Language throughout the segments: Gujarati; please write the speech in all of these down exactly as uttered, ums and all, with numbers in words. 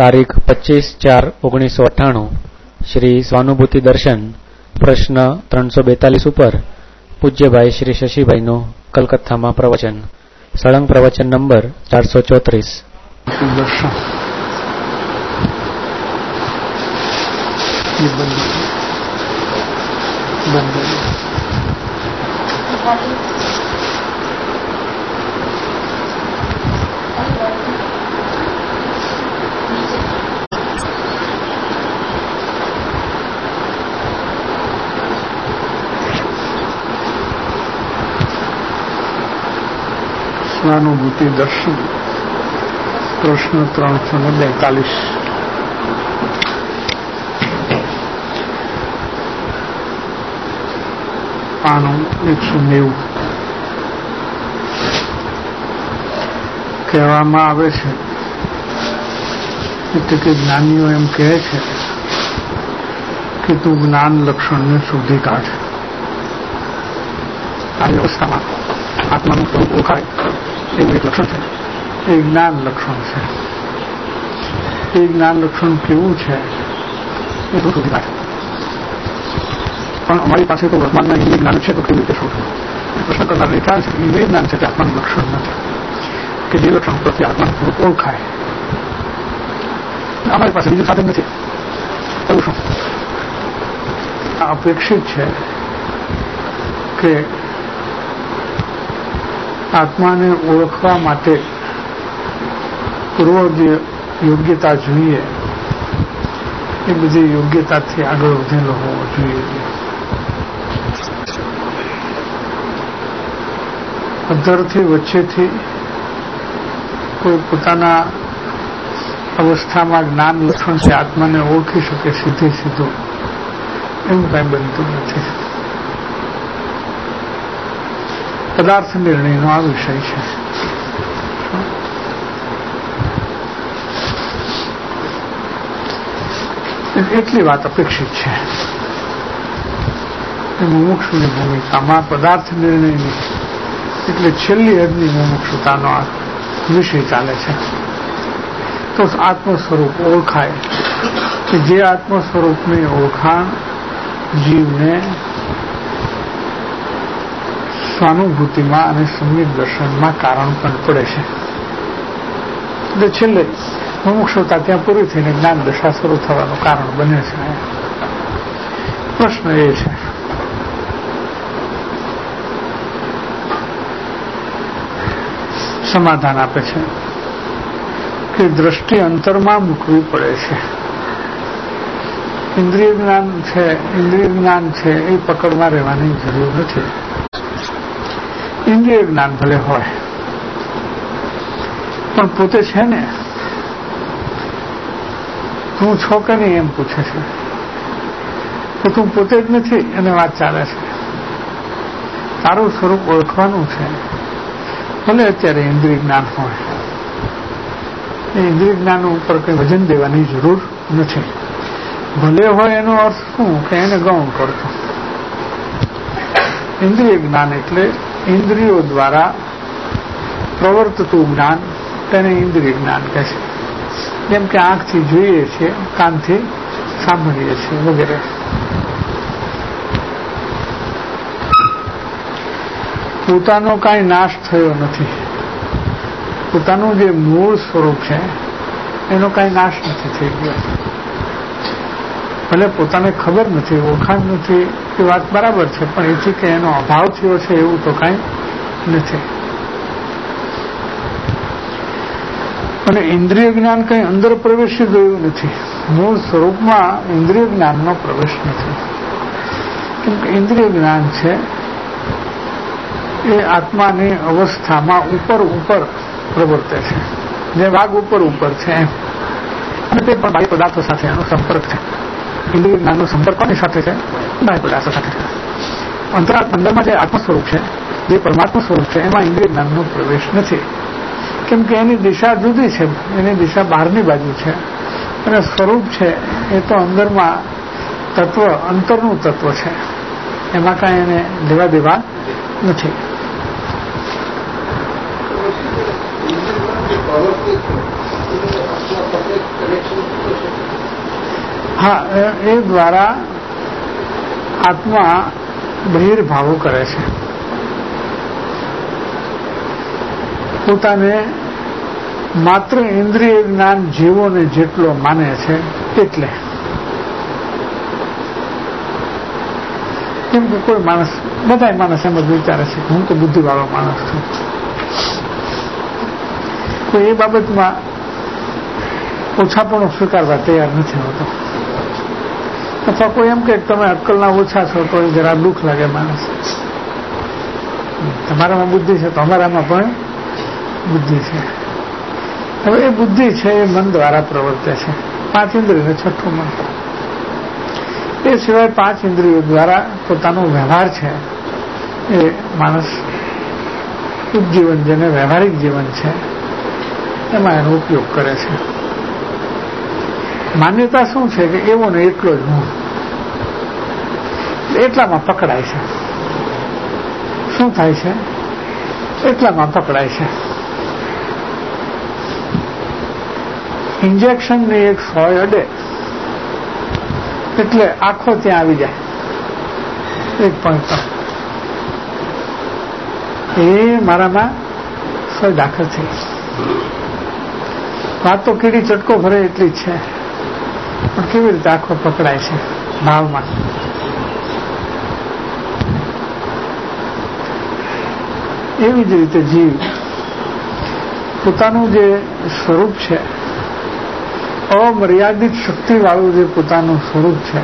તારીખ પચીસ ચાર ઓગણીસો અઠ્ઠાણું શ્રી સ્વાનુભૂતિ દર્શન પ્રશ્ન ત્રણસો બેતાલીસ ઉપર પૂજ્યભાઈ શ્રી શશીભાઈનું કલકત્તામાં પ્રવચન. સળંગ પ્રવચન નંબર ચારસો ચોત્રીસ. સ્વાનુભૂતિ દર્શન પ્રશ્ન ત્રણસો ને બેતાલીસ. પાનું એકસો નેવું. કહેવામાં આવે છે એટલે કે જ્ઞાનીઓ એમ કહે છે કે તું જ્ઞાન લક્ષણને શોધી કાઢ. આ વ્યવસ્થામાં આત્માનું સ્વરૂપ ઓળખાય એવું એક લક્ષણ છે, એ જ્ઞાન લક્ષણ છે. એ જ્ઞાન લક્ષણ કેવું છે એ તો શોધી કાઢે. પણ અમારી પાસે તો વર્તમાનમાં એ જ્ઞાન છે તો કેવી રીતે શોધવું? પ્રશ્ન કરનારને ખ્યાલ છે કે એ જ્ઞાન છે કે આત્માનું લક્ષણ નથી, કે જે લક્ષણ પ્રત્યે આત્માનું સ્વરૂપ ઓળખાય. અમારી પાસે બીજું સાધન નથી. એવું શું? આ અપેક્ષિત છે કે આત્માને ઓળખવા માટે પૂર્વ જે યોગ્યતા જોઈએ એ બધી યોગ્યતાથી આગળ વધેલો હોવો જોઈએ. અધરથી વચ્ચેથી કોઈ પોતાના અવસ્થામાં જ્ઞાન લક્ષણથી આત્માને ઓળખી શકે સીધે સીધું એવું કાંઈ બનતું નથી. પદાર્થ નિર્ણયનો આ વિષય છે. એટલી વાત અપેક્ષિત છે કે મુમુક્ષુની ભૂમિકામાં પદાર્થ નિર્ણયની એટલે છેલ્લી હદની મુમુક્ષુતાનો આ વિષય ચાલે છે. તો આત્મ સ્વરૂપ ઓળખાય કે જે આત્મ સ્વરૂપની ઓળખાણ જીવને સ્વાનુભૂતિમાં અને સમ્યક દર્શનમાં કારણ પણ પડે છે. એટલે છેલ્લે મુમુક્ષુતા ત્યાં પૂરી થઈને જ્ઞાન દશા શરૂ થવાનું કારણ બને છે. પ્રશ્ન એ છે સમાધાન આપે છે કે દ્રષ્ટિ અંતરમાં મૂકવી પડે છે. ઇન્દ્રિય જ્ઞાન છે ઇન્દ્રિય જ્ઞાન છે એ પકડમાં રહેવાની જરૂર નથી. ઇન્દ્રિય જ્ઞાન ભલે હોય પણ પોતે છે ને, તું છો કે નહીં એમ પૂછે છે કે તું પોતે જ નથી અને વાત ચાલે છે. તારું સ્વરૂપ ઓળખવાનું છે. ભલે અત્યારે ઇન્દ્રિય જ્ઞાન હોય, એ ઇન્દ્રિય જ્ઞાન ઉપર કંઈ વજન દેવાની જરૂર નથી. ભલે હોય એનો અર્થ શું કે એને ગૌણ કરતો. ઇન્દ્રિય જ્ઞાન એટલે ઇન્દ્રિયો દ્વારા પ્રવર્તતું જ્ઞાન, તેને ઇન્દ્રિય જ્ઞાન કહે છે. જેમ કે આંખથી જોઈએ છીએ, કાનથી સાંભળીએ છીએ વગેરે. પોતાનો કાંઈ નાશ થયો નથી. પોતાનું જે મૂળ સ્વરૂપ છે એનો કાંઈ નાશ નથી થઈ ગયો. ભલે પોતાને ખબર નથી, ઓળખાણ નથી, એ વાત બરાબર છે, પણ એથી કે એનો અભાવ થયો છે એવું તો કાંઈ નથી. અને ઇન્દ્રિય જ્ઞાન કંઈ અંદર પ્રવેશી ગયું નથી. મૂળ સ્વરૂપમાં ઇન્દ્રિય જ્ઞાનનો પ્રવેશ નથી. કેમ કે ઇન્દ્રિય જ્ઞાન છે એ આત્માની અવસ્થામાં ઉપર ઉપર પ્રવર્તે છે, જે ભાગ ઉપર ઉપર છે એમ. અને તે પણ બાહ્ય પદાર્થો સાથે એનો સંપર્ક છે. ઇન્દ્રિય જ્ઞાનનો સંપર્ક કોની સાથે છે? બાહ્ય પદાર્થો સાથે. અંતરા અંદરમાં જે આત્મ સ્વરૂપ છે, જે પરમાત્મા સ્વરૂપ છે, એમાં ઇન્દ્રિય જ્ઞાનનો પ્રવેશ નથી. કેમ કે એની દિશા જુદી છે, એની દિશા બહારની બાજુ છે, અને સ્વરૂપ છે એ તો અંદરમાં તત્વ, અંતરનું તત્વ છે. એમાં કાંઈ એને લેવા દેવા નથી. કનેક્શન હા, એ દ્વારા આત્મા બહિર્ભાવો કરે છે, પોતાને માત્ર ઇન્દ્રિય જ્ઞાન જીવોને જેટલો માને છે એટલે. કેમ કે કોઈ માણસ, બધા માણસ એમ જ વિચારે છે કે હું તો બુદ્ધિવાળો માણસ છું. કોઈ એ બાબતમાં ઓછાપણું સ્વીકારવા તૈયાર નથી હોતો, અથવા કોઈ એમ કે તમે અક્કલના ઓછા છો તો એ જરા દુઃખ લાગે માણસ. તમારામાં બુદ્ધિ છે તો અમારામાં પણ બુદ્ધિ છે. હવે એ બુદ્ધિ છે એ મન દ્વારા પ્રવર્તે છે, પાંચ ઇન્દ્રિય, છઠ્ઠું મન. એ સિવાય પાંચ ઇન્દ્રિયો દ્વારા પોતાનો વ્યવહાર છે એ માણસ ઉપજીવન, જેને વ્યવહારિક જીવન છે, એમાં એનો ઉપયોગ કરે છે. માન્યતા શું છે કે એવો ને એટલો જ હું, એટલામાં પકડાય છે. શું થાય છે? એટલામાં પકડાય છે. ઇન્જેક્શનની એક સોય અડે એટલે આખો ત્યાં આવી જાય એક પોઈન્ટ પર. એ મારામાં સોય દાખલ થઈ. વાત તો કીડી ચટકો ભરે એટલી જ છે, પણ કેવી રીતે આખો પકડાય છે ભાવમાં. એવી જ રીતે જીવ પોતાનું જે સ્વરૂપ છે, અમર્યાદિત શક્તિ વાળું જે પોતાનું સ્વરૂપ છે,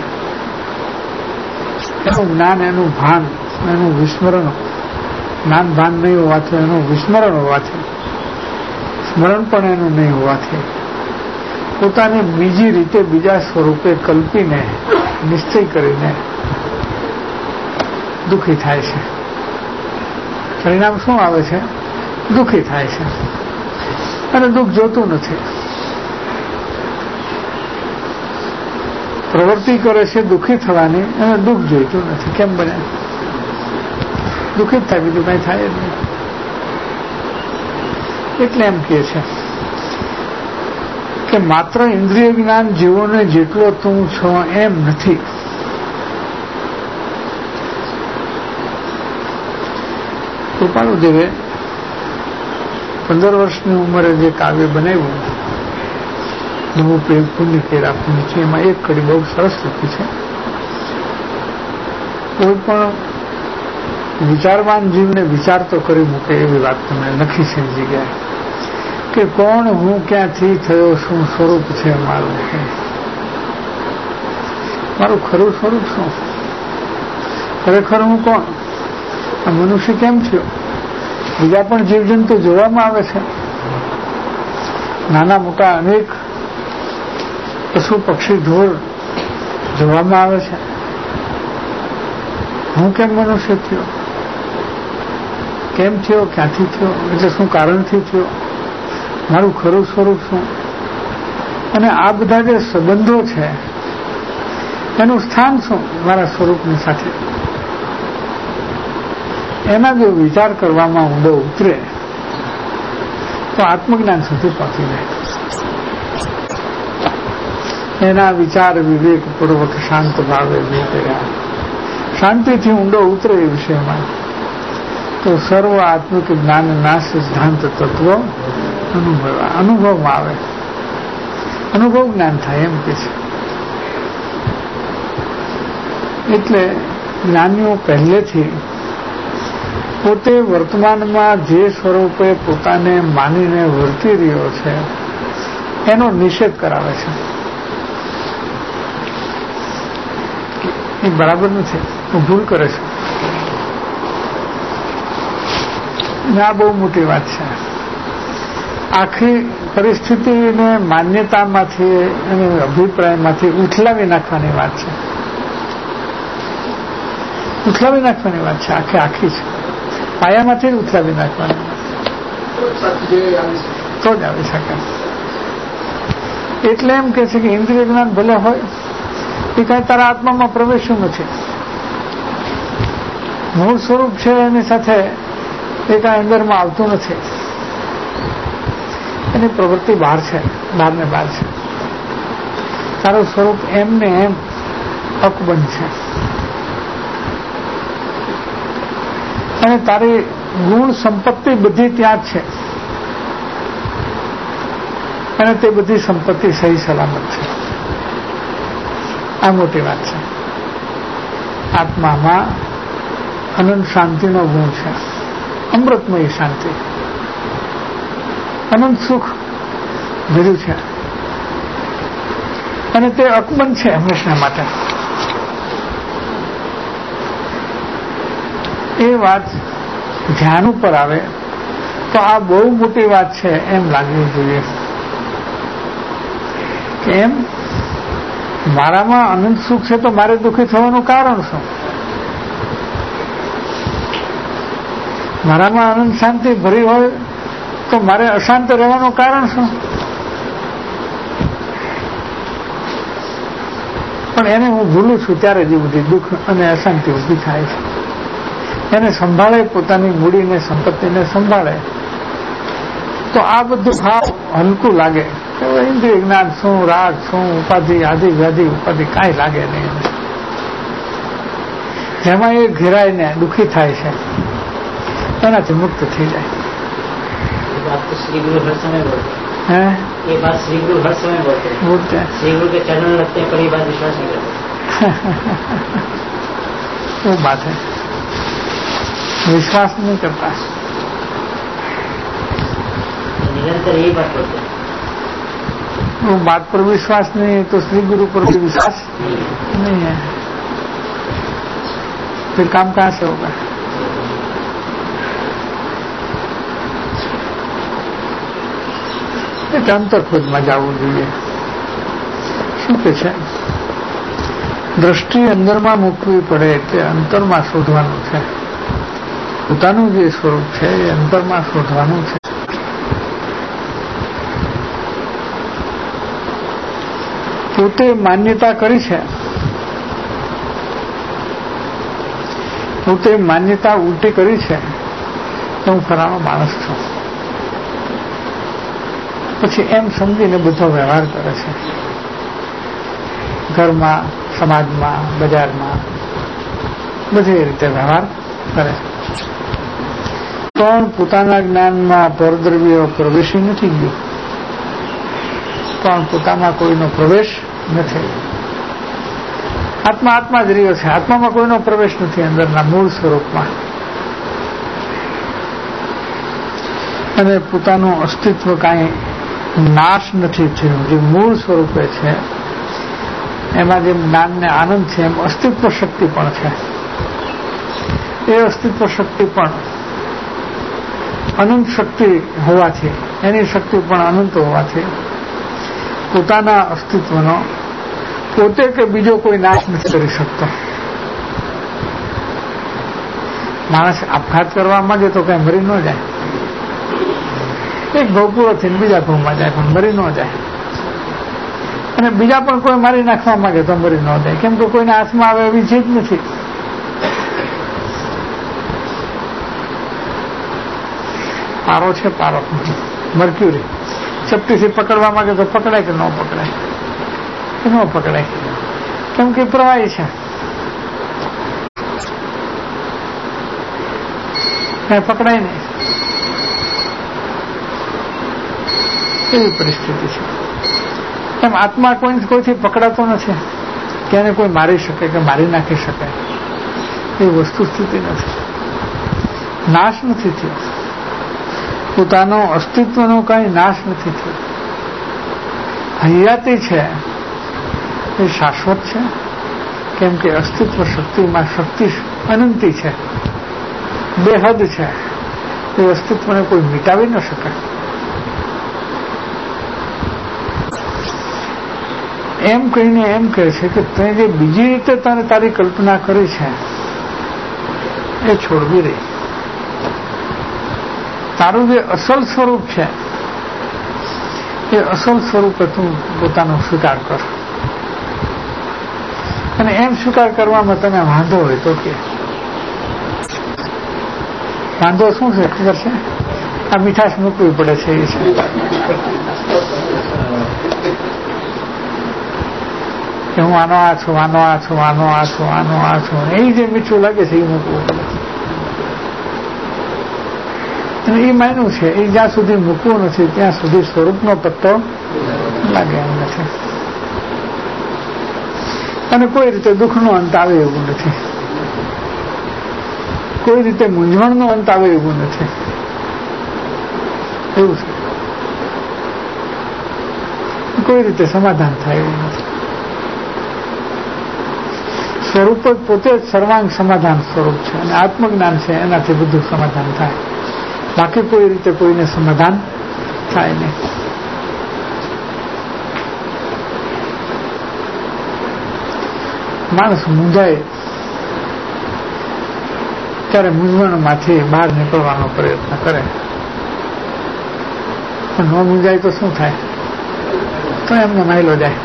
એનું જ્ઞાન, એનું ભાન, એનું વિસ્મરણ, જ્ઞાન ભાન નહીં હોવાથી, એનું વિસ્મરણ હોવાથી, સ્મરણ પણ એનું નહીં હોવાથી, પોતાને બીજી રીતે, બીજા સ્વરૂપે કલ્પીને, નિશ્ચય કરીને દુઃખી થાય છે. પરિણામ શું આવે છે? દુઃખી થાય છે અને દુઃખ જોતું નથી. પ્રવૃત્તિ કરે છે દુઃખી થવાની અને દુઃખ જોઈતું નથી. કેમ બને? દુઃખી જ થાય, બીજું કઈ થાય જ નહીં. એટલે એમ કહે છે કે માત્ર ઇન્દ્રિય જ્ઞાન જીવોને જેટલો તું છો એમ નથી. કૃપાળુદેવે પંદર વર્ષની ઉંમરે જે કાવ્ય બનાવ્યું, નવું પ્રેમ પુણ્ય કેરા પુણ્ય છે, એમાં એક કડી બહુ સરસ લખી છે. કોઈ પણ વિચારવાન જીવને વિચાર તો કરી મૂકે એવી વાત તમને લખી છે એ જગ્યાએ, કે કોણ હું, ક્યાંથી થયો, શું સ્વરૂપ છે મારું, મારું ખરું સ્વરૂપ શું, ખરેખર હું કોણ, આ મનુષ્ય કેમ થયો. બીજા પણ જીવજંતુ જોવામાં આવે છે, નાના મોટા અનેક પશુ પક્ષી ઢોર જોવામાં આવે છે. હું કેમ મનુષ્ય થયો, કેમ થયો, ક્યાંથી થયો, એટલે શું કારણથી થયો, મારું ખરું સ્વરૂપ શું, અને આ બધા જે સંબંધો છે એનું સ્થાન શું મારા સ્વરૂપની સાથે, એના જો વિચાર કરવામાં ઊંડો ઉતરે તો આત્મજ્ઞાન સુધી પહોંચી જાય. એના વિચાર વિવેકપૂર્વક શાંત ભાવે જે કર્યા, શાંતિથી ઊંડો ઉતરે એ વિષયમાં, તો સર્વ આત્મિક જ્ઞાનના સિદ્ધાંત તત્વો અનુભવ અનુભવમાં આવે, અનુભવ જ્ઞાન થાય એમ કે છે. એટલે જ્ઞાનીઓ પહેલેથી પોતે વર્તમાનમાં જે સ્વરૂપે પોતાને માનીને વર્તી રહ્યો છે એનો નિષેધ કરાવે છે. એ બરાબર નથી, હું ભૂલ કરે છે. આ બહુ મોટી વાત છે. આખી પરિસ્થિતિને માન્યતામાંથી અને અભિપ્રાયમાંથી ઉઠલાવી નાખવાની વાત છે. ઉઠલાવી નાખવાની વાત છે, આખે આખી છે. પાયામાંથી જ ઉથલાવી નાખવાની તો જ આવી શકે. એટલે એમ કે છે કે ઇન્દ્રિય જ્ઞાન ભલે હોય એ કઈ તારા આત્મામાં પ્રવેશ્યું નથી. મૂળ સ્વરૂપ છે એની સાથે એ કઈ અંદરમાં આવતું નથી. એની પ્રવૃત્તિ બહાર છે, બહાર ને બહાર છે. તારું સ્વરૂપ એમને એમ અકબંધ છે અને તારી ગુણ સંપત્તિ બધી ત્યાં જ છે અને તે બધી સંપત્તિ સહી સલામત છે. આ મોટી વાત છે. આત્મામાં અનંત શાંતિનો ગુણ છે, અમૃતમય શાંતિ, અનંત સુખ ભર્યું છે અને તે અકબંધ છે હંમેશા માટે. એ વાત ધ્યાન ઉપર આવે તો આ બહુ મોટી વાત છે એમ લાગવું જોઈએ કે એમ મારામાં અનંત સુખ છે તો મારે દુઃખી થવાનું કારણ શું? મારામાં અનંત શાંતિ ભરી હોય તો મારે અશાંત રહેવાનું કારણ શું? પણ એને હું ભૂલું છું ત્યારે જ બધી દુઃખ અને અશાંતિ ઊભી થાય છે. એને સંભાળે, પોતાની મૂડીને સંપત્તિને સંભાળે તો આ બધું ભાવ હલકું લાગે. ઇન્દ્રિય જ્ઞાન શું, રાગ શું, ઉપાધિ, આદિ વ્યાધિ ઉપાધિ કાંઈ લાગે નહીં. જેમાં એ ઘેરાઈને દુઃખી થાય છે એનાથી મુક્ત થઈ જાય. श्री गुरु हर समय बोलते हैं ये बात श्री गुरु हर समय बोलते हैं बोलते हैं श्री गुरु के चरण रखते हैं, कभी बात विश्वास नहीं करते. वो बात है, विश्वास नहीं करता, निरंतर यही बात बोलते हैं. वो बात पर विश्वास नहीं है तो श्री गुरु पर भी विश्वास नहीं है, फिर काम कहाँ से होगा? એટલે અંતરખોજમાં જવું જોઈએ. શું કે છે? દ્રષ્ટિ અંદરમાં મૂકવી પડે તે અંતરમાં શોધવાનું છે. પોતાનું જે સ્વરૂપ છે એ અંતરમાં શોધવાનું છે. પોતે માન્યતા કરી છે, પોતે માન્યતા ઉલટી કરી છે તો હું ફલાણો માણસ છું. પછી એમ સમજીને બધો વ્યવહાર કરે છે, ઘરમાં, સમાજમાં, બજારમાં, બધી રીતે વ્યવહાર કરે છે. પણ પોતાના જ્ઞાનમાં પરદ્રવ્ય પ્રવેશી નથી ગયું, પણ પોતામાં કોઈનો પ્રવેશ નથી. આત્મા આત્મા જ રહ્યો છે, આત્મામાં કોઈનો પ્રવેશ નથી અંદરના મૂળ સ્વરૂપમાં. અને પોતાનું અસ્તિત્વ કાંઈ નાશ નથી થયું. જે મૂળ સ્વરૂપે છે એમાં જેમ જ્ઞાન ને આનંદ છે એમ અસ્તિત્વ શક્તિ પણ છે. એ અસ્તિત્વ શક્તિ પણ અનંત શક્તિ હોવાથી, એની શક્તિ પણ અનંત હોવાથી પોતાના અસ્તિત્વનો પોતે કે બીજો કોઈ નાશ નથી કરી શકતો. માણસ આપઘાત કરવા માંગે તો કઈ મરી ન જાય, એક ભાવ પૂરો થઈને બીજા ભાવમાં જાય પણ મરી ન જાય. અને બીજા પણ કોઈ મારી નાખવા માંગે તો મરી ન જાય, કેમ કે કોઈના હાથમાં આવે એવી ચીજ નથી. પારો છે, પારો મર્ક્યુરી ચપટીથી પકડવા માંગે તો પકડાય કે ન પકડાય? કે ન પકડાય, કેમ કે પ્રવાહી છે, કઈ પકડાય નહીં. એવી પરિસ્થિતિ છે. એમ આત્મા કોઈ કોઈથી પકડાતો નથી કે એને કોઈ મારી શકે કે મારી નાખી શકે. એ વસ્તુ સ્થિતિ નથી, નાશ નથી થયો. પોતાનો અસ્તિત્વનો કઈ નાશ નથી થયો. હયાતી છે એ શાશ્વત છે, કેમ કે અસ્તિત્વ શક્તિમાં શક્તિ અનંતી છે, બેહદ છે. એ અસ્તિત્વને કોઈ મિટાવી ન શકે. એમ કહીને એમ કહે છે કે તે જે બીજી રીતે તને તારી કલ્પના કરી છે એ છોડવી રહી. તારું જે અસલ સ્વરૂપ છે એ અસલ સ્વરૂપે તું પોતાનો સ્વીકાર કર. અને એમ સ્વીકાર કરવામાં તને વાંધો હોય તો કે વાંધો શું છે ખબર છે? આ મીઠાશ મૂકવી પડે છે એ છે. કે હું આનો આ છું, આનો આ છું, આનો આ છું, આનો આ છું, એ જે મીઠું લાગે છે એ મૂકવું પડે. અને એ માન્યું છે એ જ્યાં સુધી મૂકવું નથી ત્યાં સુધી સ્વરૂપનો પત્તો લાગે એમ નથી. અને કોઈ રીતે દુઃખનો અંત આવે એવું નથી, કોઈ રીતે મૂંઝવણનો અંત આવે એવું નથી. એવું છે, કોઈ રીતે સમાધાન થાય એવું નથી. સ્વરૂપ જ પોતે જ સર્વાંગ સમાધાન સ્વરૂપ છે અને આત્મજ્ઞાન છે એનાથી બધું સમાધાન થાય. બાકી કોઈ રીતે કોઈને સમાધાન થાય નહીં. માણસ મૂંઝાય ત્યારે મૂંઝવણમાંથી બહાર નીકળવાનો પ્રયત્ન કરે, પણ ન મૂંઝાય તો શું થાય? તો એમને માયલો જાય.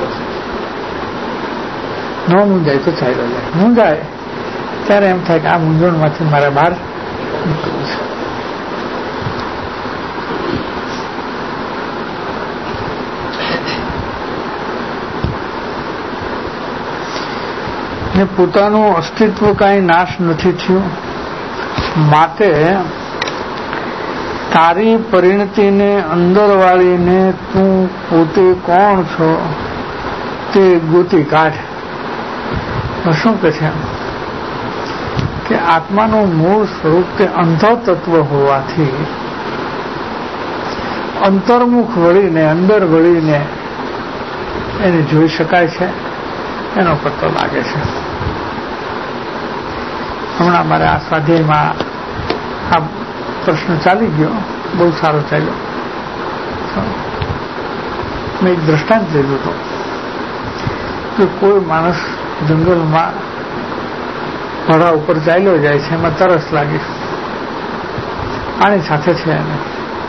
ન મૂંઝાય તો ચાલ્યો જાય. મૂંઝાય ત્યારે એમ થાય કે આ મૂંઝવણમાંથી મારે બહાર નીકળવું છે. ને પોતાનું અસ્તિત્વ કાંઈ નાશ નથી થયું, માટે તારી પરિણતિને અંદર વાળીને તું પોતે કોણ છો તે ગોતી કાઢ. શું કે છે કે આત્માનું મૂળ સ્વરૂપ તે અંતઃતત્વ હોવાથી અંતર્મુખ વળીને અંદર વળીને એને જોઈ શકાય છે, એનો પત્તો લાગે છે. હમણાં મારે આ સ્વાધ્યાયમાં આ પ્રશ્ન ચાલી ગયો, બહુ સારો ચાલ્યો. મેં એક દ્રષ્ટાંત લીધું હતું કે કોઈ માણસ જંગલમાં ઘોડા ઉપર ચાલ્યો જાય છે, એમાં તરસ લાગી, પાણી સાથે છે એને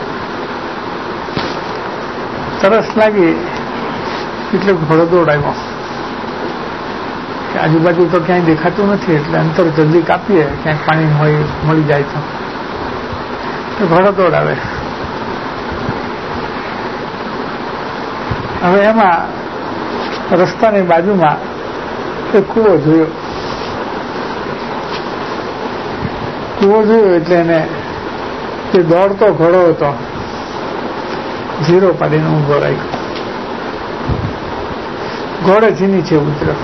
તરસ લાગી એટલે ઘોડો દોડાવ્યો. આજુબાજુ તો ક્યાંય દેખાતું નથી એટલે અંતર જલ્દી કાપીએ, ક્યાંક પાણી હોય મળી જાય તો ઘોડો દોડાવે. હવે એમાં રસ્તાની બાજુમાં એક કૂવો જોયો. કૂવો જોયો એટલે એને જે દોડતો ઘોડો હતો ઝીરો પાડીને ઊભો રાખ્યો. ઘોડેથી નીચે ઉતર્યો.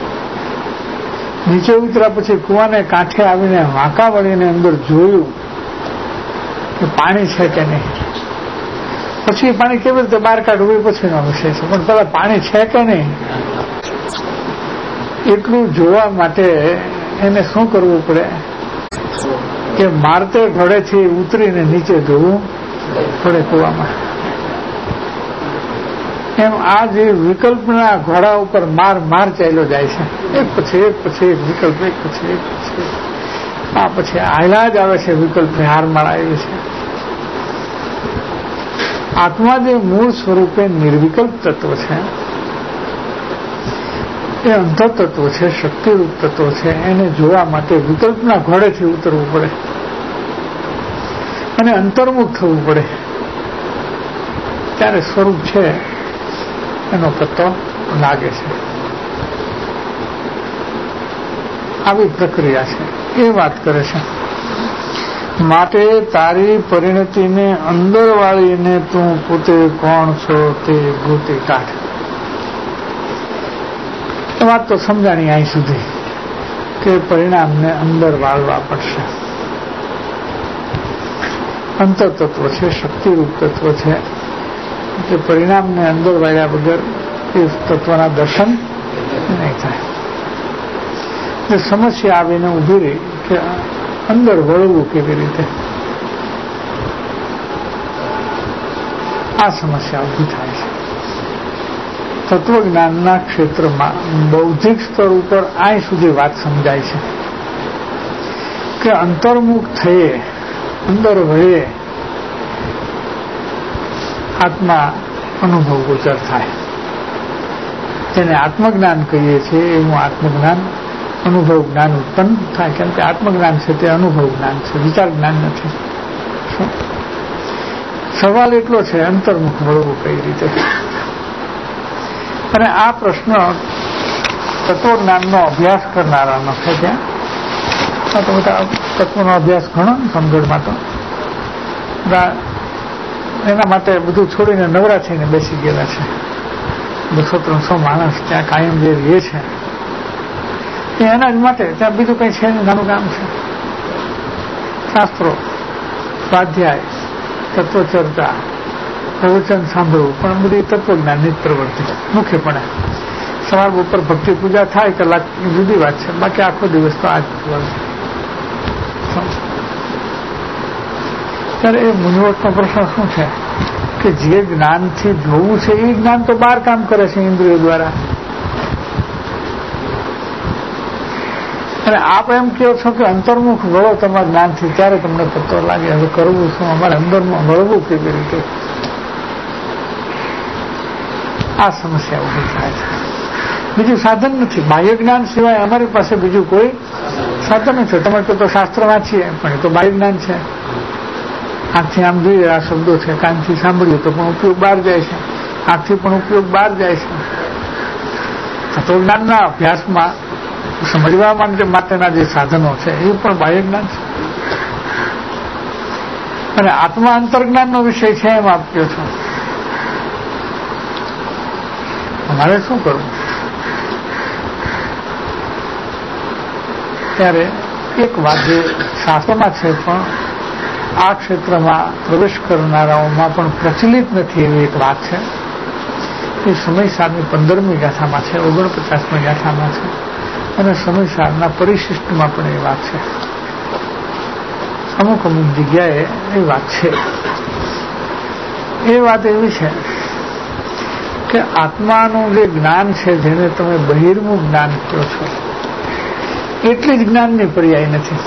નીચે ઉતર્યા પછી કૂવાને કાંઠે આવીને વાંકા વળીને અંદર જોયું કે પાણી છે કે નહીં. પછી પાણી કેવી રીતે બહાર કાઢવું એ પછીનો વિષય છે, પણ પેલા પાણી છે કે નહીં એટલું જોવા માટે એને શું કરવું પડે કે મારતે ઘોડેથી ઉતરીને નીચે જોવું પડે કૂવામાં. એમ આ જે વિકલ્પના ઘોડા ઉપર માર માર ચાલ્યો જાય છે, એક પછી એક પછી એક વિકલ્પ, એક પછી એક પછી આ પછી આયલા જ આવે છે, વિકલ્પની હારમાળ આવી છે. આત્મા જે મૂળ સ્વરૂપે નિર્વિકલ્પ તત્વ છે, એ અંતઃતત્વ છે, શક્તિરૂપ તત્વ છે. એને જોવા માટે વિકલ્પના ઘોડેથી ઉતરવું પડે અને અંતર્મુખ થવું પડે, ત્યારે સ્વરૂપ છે એનો પત્તો લાગે છે. આવી પ્રક્રિયા છે એ વાત કરે છે. માટે તારી પરિણતિને અંદર વાળીને તું પોતે કોણ છો તે ગોતી કાઢ. વાત તો સમજાણી અહીં સુધી કે પરિણામને અંદર વાળવા પડશે. અંતઃતત્વ છે, શક્તિરૂપ તત્વ છે, કે પરિણામને અંદર વાળ્યા વગર એ તત્વના દર્શન નહીં થાય. એ સમસ્યા આવીને ઉભી રહી કે અંદર વળવું કેવી રીતે, આ સમસ્યા ઉભી થાય છે. તત્વજ્ઞાનના ક્ષેત્રમાં બૌદ્ધિક સ્તર ઉપર અહીં સુધી વાત સમજાય છે કે અંતર્મુખ થયે, અંદર વળે આત્મા અનુભવ ગોચર થાય. તેને આત્મજ્ઞાન કહીએ છીએ. એવું આત્મજ્ઞાન અનુભવ જ્ઞાન ઉત્પન્ન થાય, કેમ કે આત્મજ્ઞાન છે તે અનુભવ જ્ઞાન છે, વિચાર જ્ઞાન નથી. સવાલ એટલો છે અંતર્મુખ વળવું કઈ રીતે. અને આ પ્રશ્ન તત્વજ્ઞાનનો અભ્યાસ કરનારાનો છે ત્યાં તો બધા તત્વનો અભ્યાસ ઘણો સમજણમાં તો એના માટે બધું છોડીને નવરા થઈને બેસી ગયેલા છે. બસો ત્રણસો માણસ ત્યાં કાયમ જે રહે છે એ એના જ માટે. ત્યાં બીજું કંઈ છે નહીં, નાનું કામ છે. શાસ્ત્રો, સ્વાધ્યાય, તત્વચર્ચા, પ્રવચન સાંભળવું, પણ બધી તત્વજ્ઞાનની જ પ્રવૃત્તિ મુખ્યપણે. સવાર બપોર ભક્તિ પૂજા થાય કલાક જુદી વાત છે, બાકી આખો દિવસ તો આ જ ત્યારે એ મૂંઝવટનો પ્રશ્ન શું છે કે જે જ્ઞાનથી જોવું છે એ જ્ઞાન તો બહાર કામ કરે છે ઇન્દ્રિયો દ્વારા. અને આપ એમ કહો છો કે અંતર્મુખ વળો તમારા જ્ઞાનથી, ત્યારે તમને પતો લાગે હવે કરવું શું, અમારે અંદરમાં વળવું કેવી રીતે. આ સમસ્યા ઉભી થાય છે. બીજું સાધન નથી, બાહ્ય જ્ઞાન સિવાય અમારી પાસે બીજું કોઈ સાધન નથી. તમે તો શાસ્ત્ર વાંચીએ પણ એ તો બાહ્ય જ્ઞાન છે. આંખથી આમ જોઈએ આ શબ્દો છે, કાનથી સાંભળીએ તો પણ ઉપયોગ બહાર જાય છે, આંખથી પણ ઉપયોગ બહાર જાય છે. તત્વજ્ઞાનના અભ્યાસમાં સમજવા માટેના જે સાધનો છે એ પણ બાહ્ય જ્ઞાન છે. અને આત્મા અંતર્જ્ઞાનનો વિષય છે એમ આપ કહો છો. અમારે શું કરવું? ત્યારે એક વાત જે શાસ્ત્રમાં છે પણ આ ક્ષેત્રમાં પ્રવેશ કરનારાઓમાં પણ પ્રચલિત નથી એવી એક વાત છે. એ સમયસારની પંદરમી ગાથામાં છે, ઓગણપચાસમી ગાથામાં છે, અને સમયસારના પરિશિષ્ટમાં પણ એ વાત છે. અમુક અમુક જગ્યાએ એ વાત છે. એ વાત એવી છે કે આત્માનું જે જ્ઞાન છે જેને તમે બહિર્મુખ જ્ઞાન કહો છો એટલી જ જ્ઞાનની પર્યાય નથી.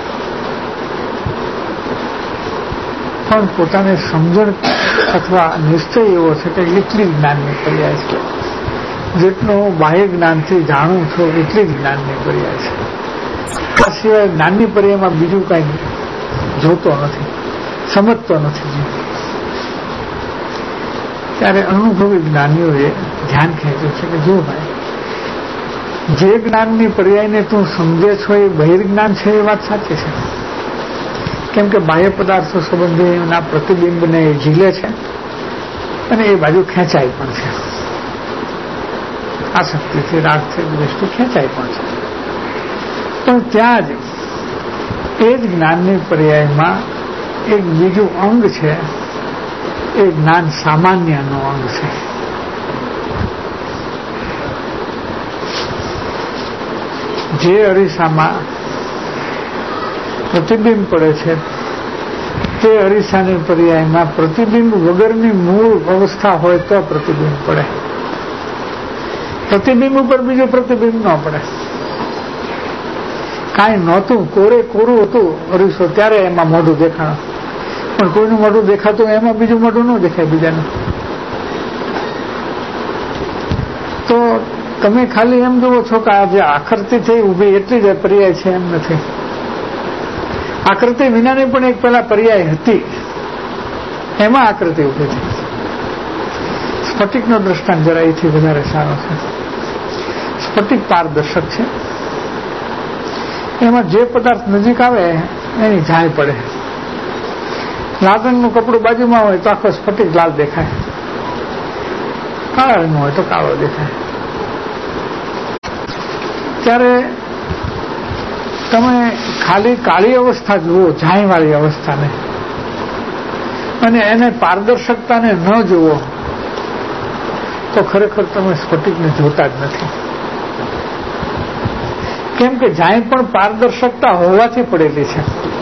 પણ પોતાને સમજણ અથવા નિશ્ચય એવો છે કે એટલી જ્ઞાનની પર્યાય છે. જેટલું હું બાહ્ય જ્ઞાનથી જાણું છું એટલી જ જ્ઞાનની પર્યાય છે. આ સિવાય જ્ઞાનની પર્યાયમાં બીજું કાંઈ જોતો નથી, સમજતો નથી. ત્યારે અનુભવી જ્ઞાનીઓએ ધ્યાન ખેંચ્યું છે કે જો ભાઈ જે જ્ઞાનની પર્યાયને તું સમજે છો એ બહિર્જ્ઞાન છે એ વાત સાચી છે. કેમ કે બાહ્ય પદાર્થો સંબંધી એના પ્રતિબિંબને ઝીલે છે અને એ બાજુ ખેંચાય પણ છે. આસક્તિથી, રાગથી, દ્વેષથી ખેંચાય પણ છે. પણ ત્યાં જ એ જ જ્ઞાનની પર્યાયમાં એક બીજું અંગ છે. એ જ્ઞાન સામાન્યનું અંગ છે. જે અરીસામાં પ્રતિબિંબ પડે છે તે અરીસાની પર્યાયમાં પ્રતિબિંબ વગરની મૂળ અવસ્થા હોય તો પ્રતિબિંબ પડે. પ્રતિબિંબ ઉપર બીજું પ્રતિબિંબ ન પડે. કાંઈ નહોતું, કોરે કોરું હતું અરીસો, ત્યારે એમાં મોઢું દેખાણ. પણ કોઈનું મોઢું દેખાતું એમાં બીજું મોઢું ન દેખાય બીજાનું. તો તમે ખાલી એમ જુઓ છો કે આ જે આકૃતિ થઈ ઉભી એટલી જ પર્યાય છે એમ નથી. આકૃતિ વિનાની પણ એક પેલા પર્યાય હતી, એમાં આકૃતિ ઉભી થઈ. સ્ફટિકનો દ્રષ્ટાંત જરા એથી વધારે સારો છે. સ્ફટિક પારદર્શક છે. એમાં જે પદાર્થ નજીક આવે એની ઝાય પડે. લાલ રંગનું કપડું બાજુમાં હોય તો આખો સ્ફટિક લાલ દેખાય, કાળા રંગનું હોય તો કાળો દેખાય. ત્યારે તમે ખાલી કાળી અવસ્થા જુઓ, ઝાયવાળી અવસ્થાને, અને એને પારદર્શકતાને ન જુઓ તો ખરેખર તમે સ્ફટિકને જોતા જ નથી. કેમ કે ઝાય પણ પારદર્શકતા હોવાથી પડેલી છે.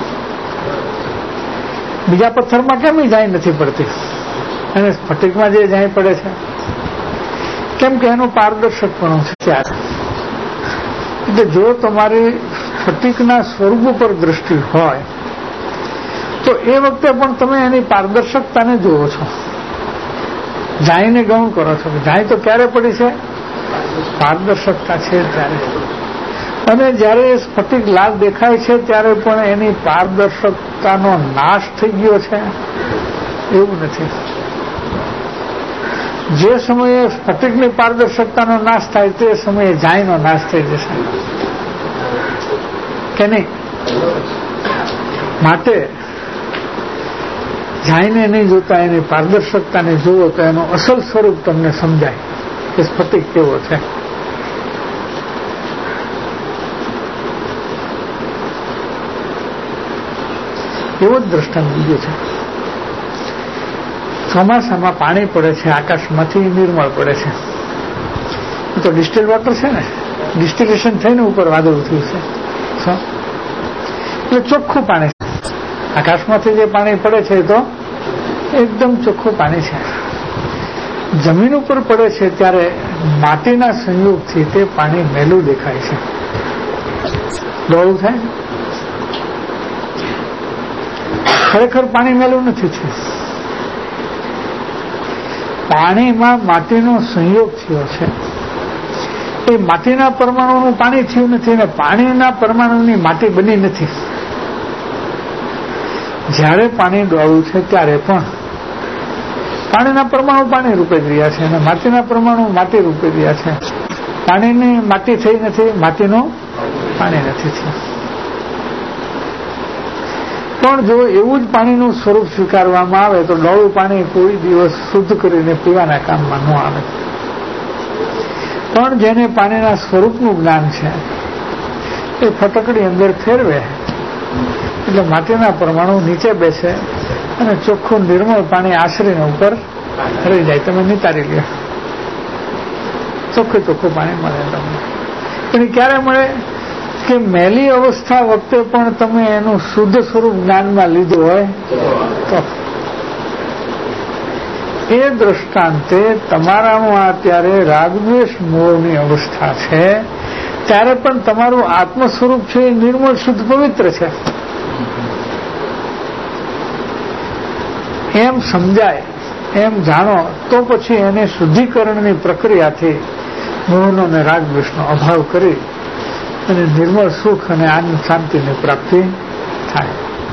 બીજા પથ્થરમાં કેમ ઝાય નથી પડતી અને સ્ફટિકમાં જે ઝાય પડે છે? કેમ કે એનું પારદર્શકપણું છે. ત્યારે એટલે જો તમારી સ્ફટિકના સ્વરૂપ પર દ્રષ્ટિ હોય તો એ વખતે પણ તમે એની પારદર્શકતાને જુઓ છો, ઝાયને ગૌણ કરો છો. ઝાય તો ક્યારે પડી છે? પારદર્શકતા છે ત્યારે. અને જયારે સ્ફટિક લાલ દેખાય છે ત્યારે પણ એની પારદર્શકતાનો નાશ થઈ ગયો છે એવું નથી. જે સમયે સ્ફટિકની પારદર્શકતાનો નાશ થાય તે સમયે જાયનો નાશ થઈ જશે કે નહીં? માટે જાયને નહીં જોતા એની પારદર્શકતાને જુઓ તો એનું અસલ સ્વરૂપ તમને સમજાય કે સ્ફટિક કેવો છે. એવો જ દ્રષ્ટાંત બીજો છે. ચોમાસામાં પાણી પડે છે આકાશમાંથી, નિર્મળ પડે છે. એ તો ડિસ્ટિલ વોટર છે ને, ડિસ્ટિલેશન થઈને ઉપર વાદળ થયું છે એટલે ચોખ્ખું પાણી છે. આકાશમાંથી જે પાણી પડે છે તો એકદમ ચોખ્ખું પાણી છે. જમીન ઉપર પડે છે ત્યારે માટીના સંયોગથી તે પાણી મેલું દેખાય છે. ડોળું થાય. ખરેખર પાણી મેલું નથી છે. પાણીમાં માટીનો સંયોગ થયો છે. એ માટીના પરમાણુનું પાણી થયું નથી અને પાણીના પરમાણુની માટી બની નથી. જ્યારે પાણી ડોળું છે ત્યારે પણ પાણીના પરમાણુ પાણી રૂપે જ રહ્યા છે અને માટીના પરમાણુ માટી રૂપે રહ્યા છે. પાણીની માટી થઈ નથી, માટીનું પાણી નથી થયું. પણ જો એવું જ પાણીનું સ્વરૂપ સ્વીકારવામાં આવે તો ડોળું પાણી કોઈ દિવસ શુદ્ધ કરીને પીવાના કામમાં ન આવે. પણ જેને પાણીના સ્વરૂપનું જ્ઞાન છે એ ફટકડી અંદર ફેરવે એટલે માટીના પરમાણુ નીચે બેસે અને ચોખ્ખું નિર્મળ પાણી આશરીને ઉપર રહી જાય. તમે નિતારી લો, ચોખ્ખું ચોખ્ખું પાણી મળે તમને. પણ ક્યારે મળે કે મેલી અવસ્થા વખતે પણ તમે એનું શુદ્ધ સ્વરૂપ જ્ઞાનમાં લીધું હોય તો. એ દ્રષ્ટાંતે તમારામાં અત્યારે રાગદ્વેષ મોહની અવસ્થા છે ત્યારે પણ તમારું આત્મ સ્વરૂપ છે એ નિર્મળ શુદ્ધ પવિત્ર છે એમ સમજાય, એમ જાણો તો પછી એને શુદ્ધિકરણની પ્રક્રિયાથી મોહનો અને રાગદ્વેષનો અભાવ કરી અને નિર્મળ સુખ અને આનંદ શાંતિની પ્રાપ્તિ થાય.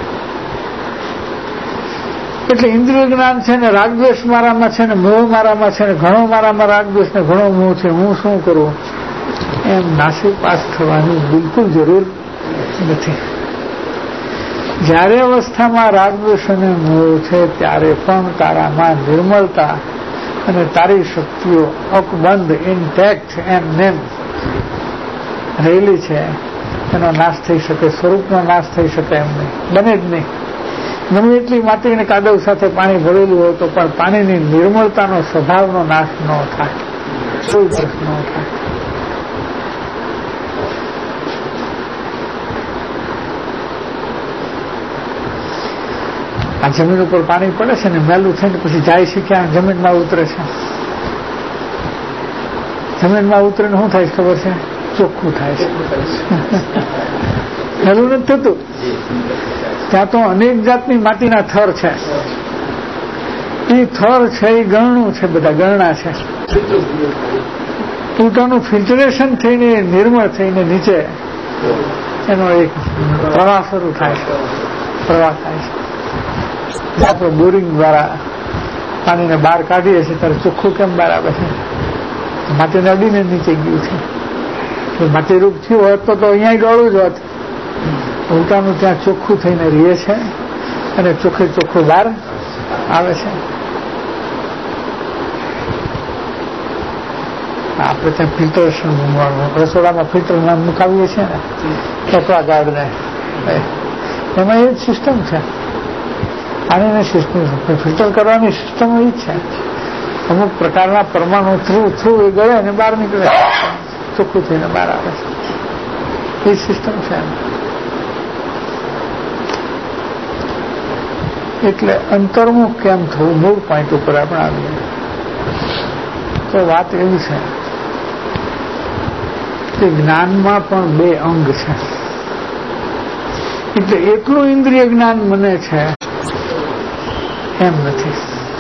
એટલે ઇન્દ્રિય જ્ઞાન છે ને રાગદ્વેષ મારામાં છે ને મોહ મારામાં છે ને ઘણો મારામાં રાગદ્વેષ ને ઘણો મોહ છે, હું શું કરું એમ નાસીપાસ થવાની બિલકુલ જરૂર નથી. જ્યારે અવસ્થામાં રાગદ્વેષ અને મોહ છે ત્યારે પણ તારામાં નિર્મળતા અને તારી શક્તિઓ અકબંધ ઇન્ટેક્ટ એમ નેમ રહેલી છે. એનો નાશ થઈ શકે, સ્વરૂપનો નાશ થઈ શકે એમ નહીં, બને જ નહીં. ગમે એટલી માટી અને કાદવ સાથે પાણી ભરેલું હોય તો પણ પાણીની નિર્મળતાનો સ્વભાવનો નાશ ન થાય, કોઈ વર્ષ ન થાય. આ જમીન ઉપર પાણી પડે છે ને મેલું થઈને પછી જાય છે ક્યાં? જમીનમાં ઉતરે છે. જમીનમાં ઉતરીને શું થાય છે ખબર છે? ચોખ્ખું થાય છે. મેલું નથી થતું. ત્યાં તો અનેક જાતની માટીના થર છે. એ થર છે એ ગણનું છે, બધા ગણના છે. પોતાનું ફિલ્ટરેશન થઈને નિર્મળ થઈને નીચે એનો એક પ્રવાહ શરૂ થાય છે, પ્રવાહ થાય છે. આપણે બોરિંગ દ્વારા પાણીને બહાર કાઢીએ છીએ ત્યારે ચોખ્ખું કેમ બહાર આવે છે? માટીને અડીને નીચે ગયું છે. માટીરૂપ થયું હોત તો અહીંયા ડોળું જ હોત. ઉલટાનું ત્યાં ચોખ્ખું થઈને રહે છે અને ચોખ્ખે ચોખ્ખું બહાર આવે છે. આપણે ત્યાં ફિલ્ટરેશન રસોડામાં ફિલ્ટર મુકાવીએ છીએ ને એક્વા ગાર્ડને, એમાં એ જ સિસ્ટમ છે. પાણીની સિસ્ટમ ફિલ્ટર કરવાની સિસ્ટમ એ જ છે. અમુક પ્રકારના પરમાણુ થ્રુ થ્રુ એ ગળે અને બહાર નીકળે, ચોખ્ખું થઈને બહાર આવે છે. એ સિસ્ટમ છે. એટલે અંતર્મુખ કેમ થવું, મૂળ પોઈન્ટ ઉપર આપણે આવીએ તો વાત એવી છે કે જ્ઞાનમાં પણ બે અંગ છે. એટલે એટલું ઇન્દ્રિય જ્ઞાન મને છે એમ નથી.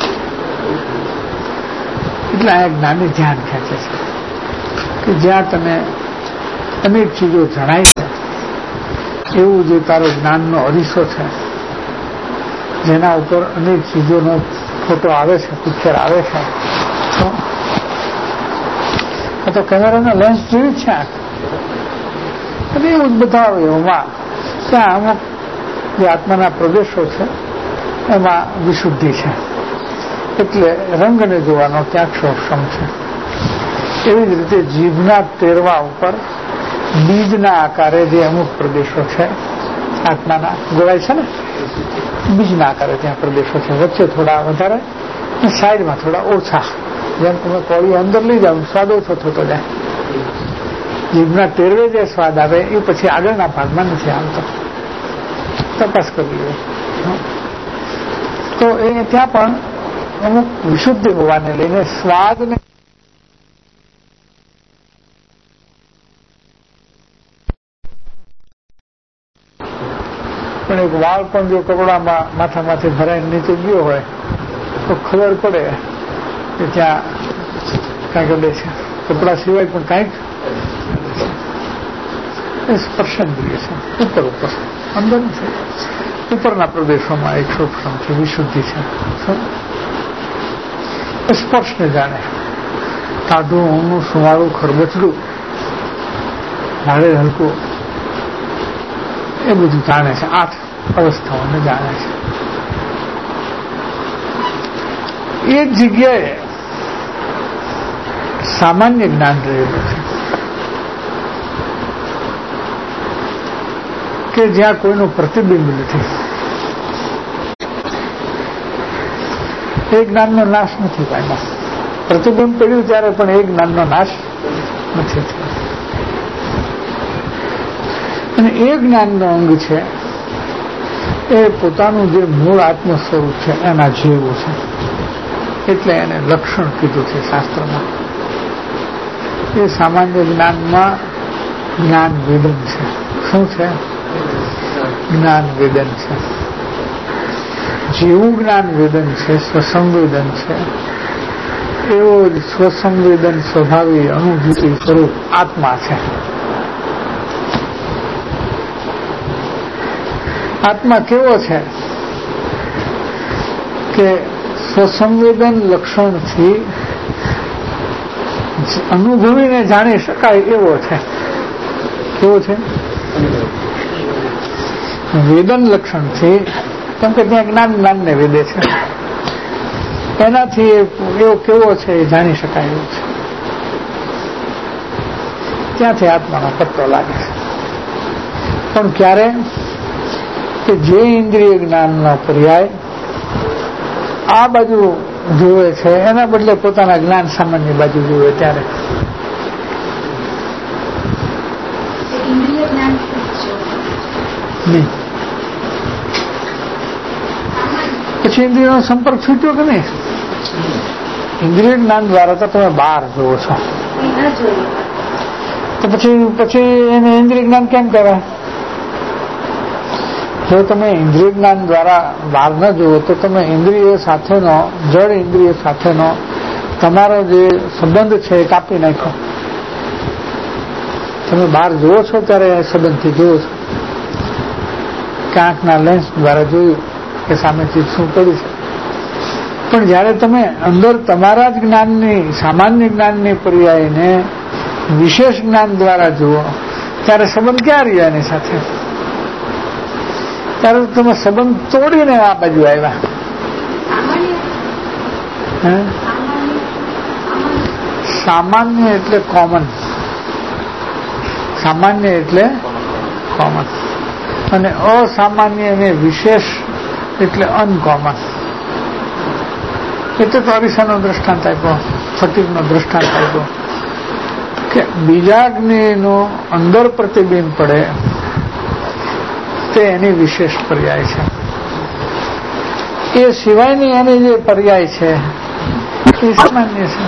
એટલે આ જ્ઞાની ધ્યાન ખેંચે છે કે જ્યાં તને અનેક ચીજો જણાય છે એવું જે તારો જ્ઞાનનો અરીસો છે જેના ઉપર અનેક ચીજોનો ફોટો આવે છે, પિક્ચર આવે છે, તો કેમેરાના લેન્સ જેવી છે આંખ. અને એવું જ બધા અવયવમાં ત્યાં અમુક જે આત્માના પ્રદેશો છે એમાં વિશુદ્ધિ છે, એટલે રંગને જોવાનો ત્યાં સક્ષમ છે. એવી જ રીતે જીભના ટેરવા ઉપર બીજના આકારે જે અમુક પ્રદેશો છે આત્માના ગોળાય છે ને, બીજના આકારે ત્યાં પ્રદેશો છે, વચ્ચે થોડા વધારે અને સાઈડમાં થોડા ઓછા. જેમ તમે કોળી અંદર લઈ જાઓ સ્વાદ ઓછો થતો જાય. જીભના ટેરવે જે સ્વાદ આવે એ પછી આગળના ભાગમાં નથી આવતો. તપાસ કરવી જોઈએ. તો એ ત્યાં પણ અમુક વિશુદ્ધિ હોવાને લઈને સ્વાદને પણ એક વાળ પણ જો કપડામાં માથામાંથી ભરાઈને નીચે ગયો હોય તો ખબર પડે કે ત્યાં કાંઈક અડે છે. કપડા સિવાય પણ કાંઈક સ્પર્શેન્દ્રિય છે. ઉપર ઉપર અંદર છે, ઉપરના પ્રદેશોમાં એક સૂક્ષ્મ છે, વિશુદ્ધિ છે. સ્પર્શને જાણે ટાઢું ઊંનું સુવાળું ખરબચડું ભારે હલકું એ બધું જાણે છે. આઠ અવસ્થાઓને જાણે છે. એ જગ્યાએ સામાન્ય જ્ઞાન રહેલું છે કે જ્યાં કોઈનું પ્રતિબિંબ નથી. એ જ્ઞાનનો નાશ નથી પામ્યો. પ્રતિબિંબ પડ્યું ત્યારે પણ એ જ્ઞાનનો નાશ નથી થયો. અને એ જ્ઞાનનો અંગ છે એ પોતાનું જે મૂળ આત્મ સ્વરૂપ છે એના જેવું છે, એટલે એને લક્ષણ કીધું છે શાસ્ત્રમાં. એ સામાન્ય જ્ઞાનમાં જ્ઞાન વેદન છે. શું છે? જ્ઞાન વેદન છે. જેવું જ્ઞાન વેદન છે, સ્વસંવેદન છે, એવો જ સ્વસંવેદન સ્વભાવી અનુભૂતિ સ્વરૂપ આત્મા છે. આત્મા કેવો છે કે સ્વસંવેદન લક્ષણથી અનુભવીને જાણી શકાય એવો છે. કેવો છે? વેદન લક્ષણથી, કેમ કે ત્યાં જ્ઞાન જ્ઞાનને વેદે છે, એનાથી એવો કેવો છે એ જાણી શકાય એવું છે. ત્યાંથી આત્માનો પત્તો લાગે છે. પણ ક્યારે? કે જે ઇન્દ્રિય જ્ઞાનનો પર્યાય આ બાજુ જુએ છે એના બદલે પોતાના જ્ઞાન સામાન્ય બાજુ જુએ ત્યારે. નહીં પછી ઇન્દ્રિયનો સંપર્ક છૂટ્યો કે નહીં? ઇન્દ્રિય જ્ઞાન દ્વારા તો તમે બહાર જુઓ છો, તો પછી પછી એને ઇન્દ્રિય જ્ઞાન કેમ કહેવાય? જો તમે ઇન્દ્રિય જ્ઞાન દ્વારા બહાર ન જુઓ તો તમે ઇન્દ્રિય સાથેનો, જળ ઇન્દ્રિય સાથેનો તમારો જે સંબંધ છે એ કાપી નાખો. તમે બહાર જુઓ છો ત્યારે સંબંધથી જુઓ છો કે આંખના લેન્સ દ્વારા જોયું કે સામેથી શું પડ્યું છે. પણ જયારે તમે અંદર તમારા જ જ્ઞાનની, સામાન્ય જ્ઞાનની પર્યાયને વિશેષ જ્ઞાન દ્વારા જુઓ ત્યારે સંબંધ ક્યાં રહ્યો એની સાથે? ત્યારે તમે સંબંધ તોડીને આ બાજુ આવ્યા. સામાન્ય એટલે કોમન, સામાન્ય એટલે કોમન, અને અસામાન્ય અને વિશેષ એટલે અનકોમન. એટલે તો અરીસાનો દ્રષ્ટાંત આપ્યો, ફટીકનો દ્રષ્ટાંત આપ્યો કે બીજા જ્ઞેયનું અંદર પ્રતિબિંબ પડે તે એની વિશેષ પર્યાય છે. એ સિવાયની એની જે પર્યાય છે એ સામાન્ય છે.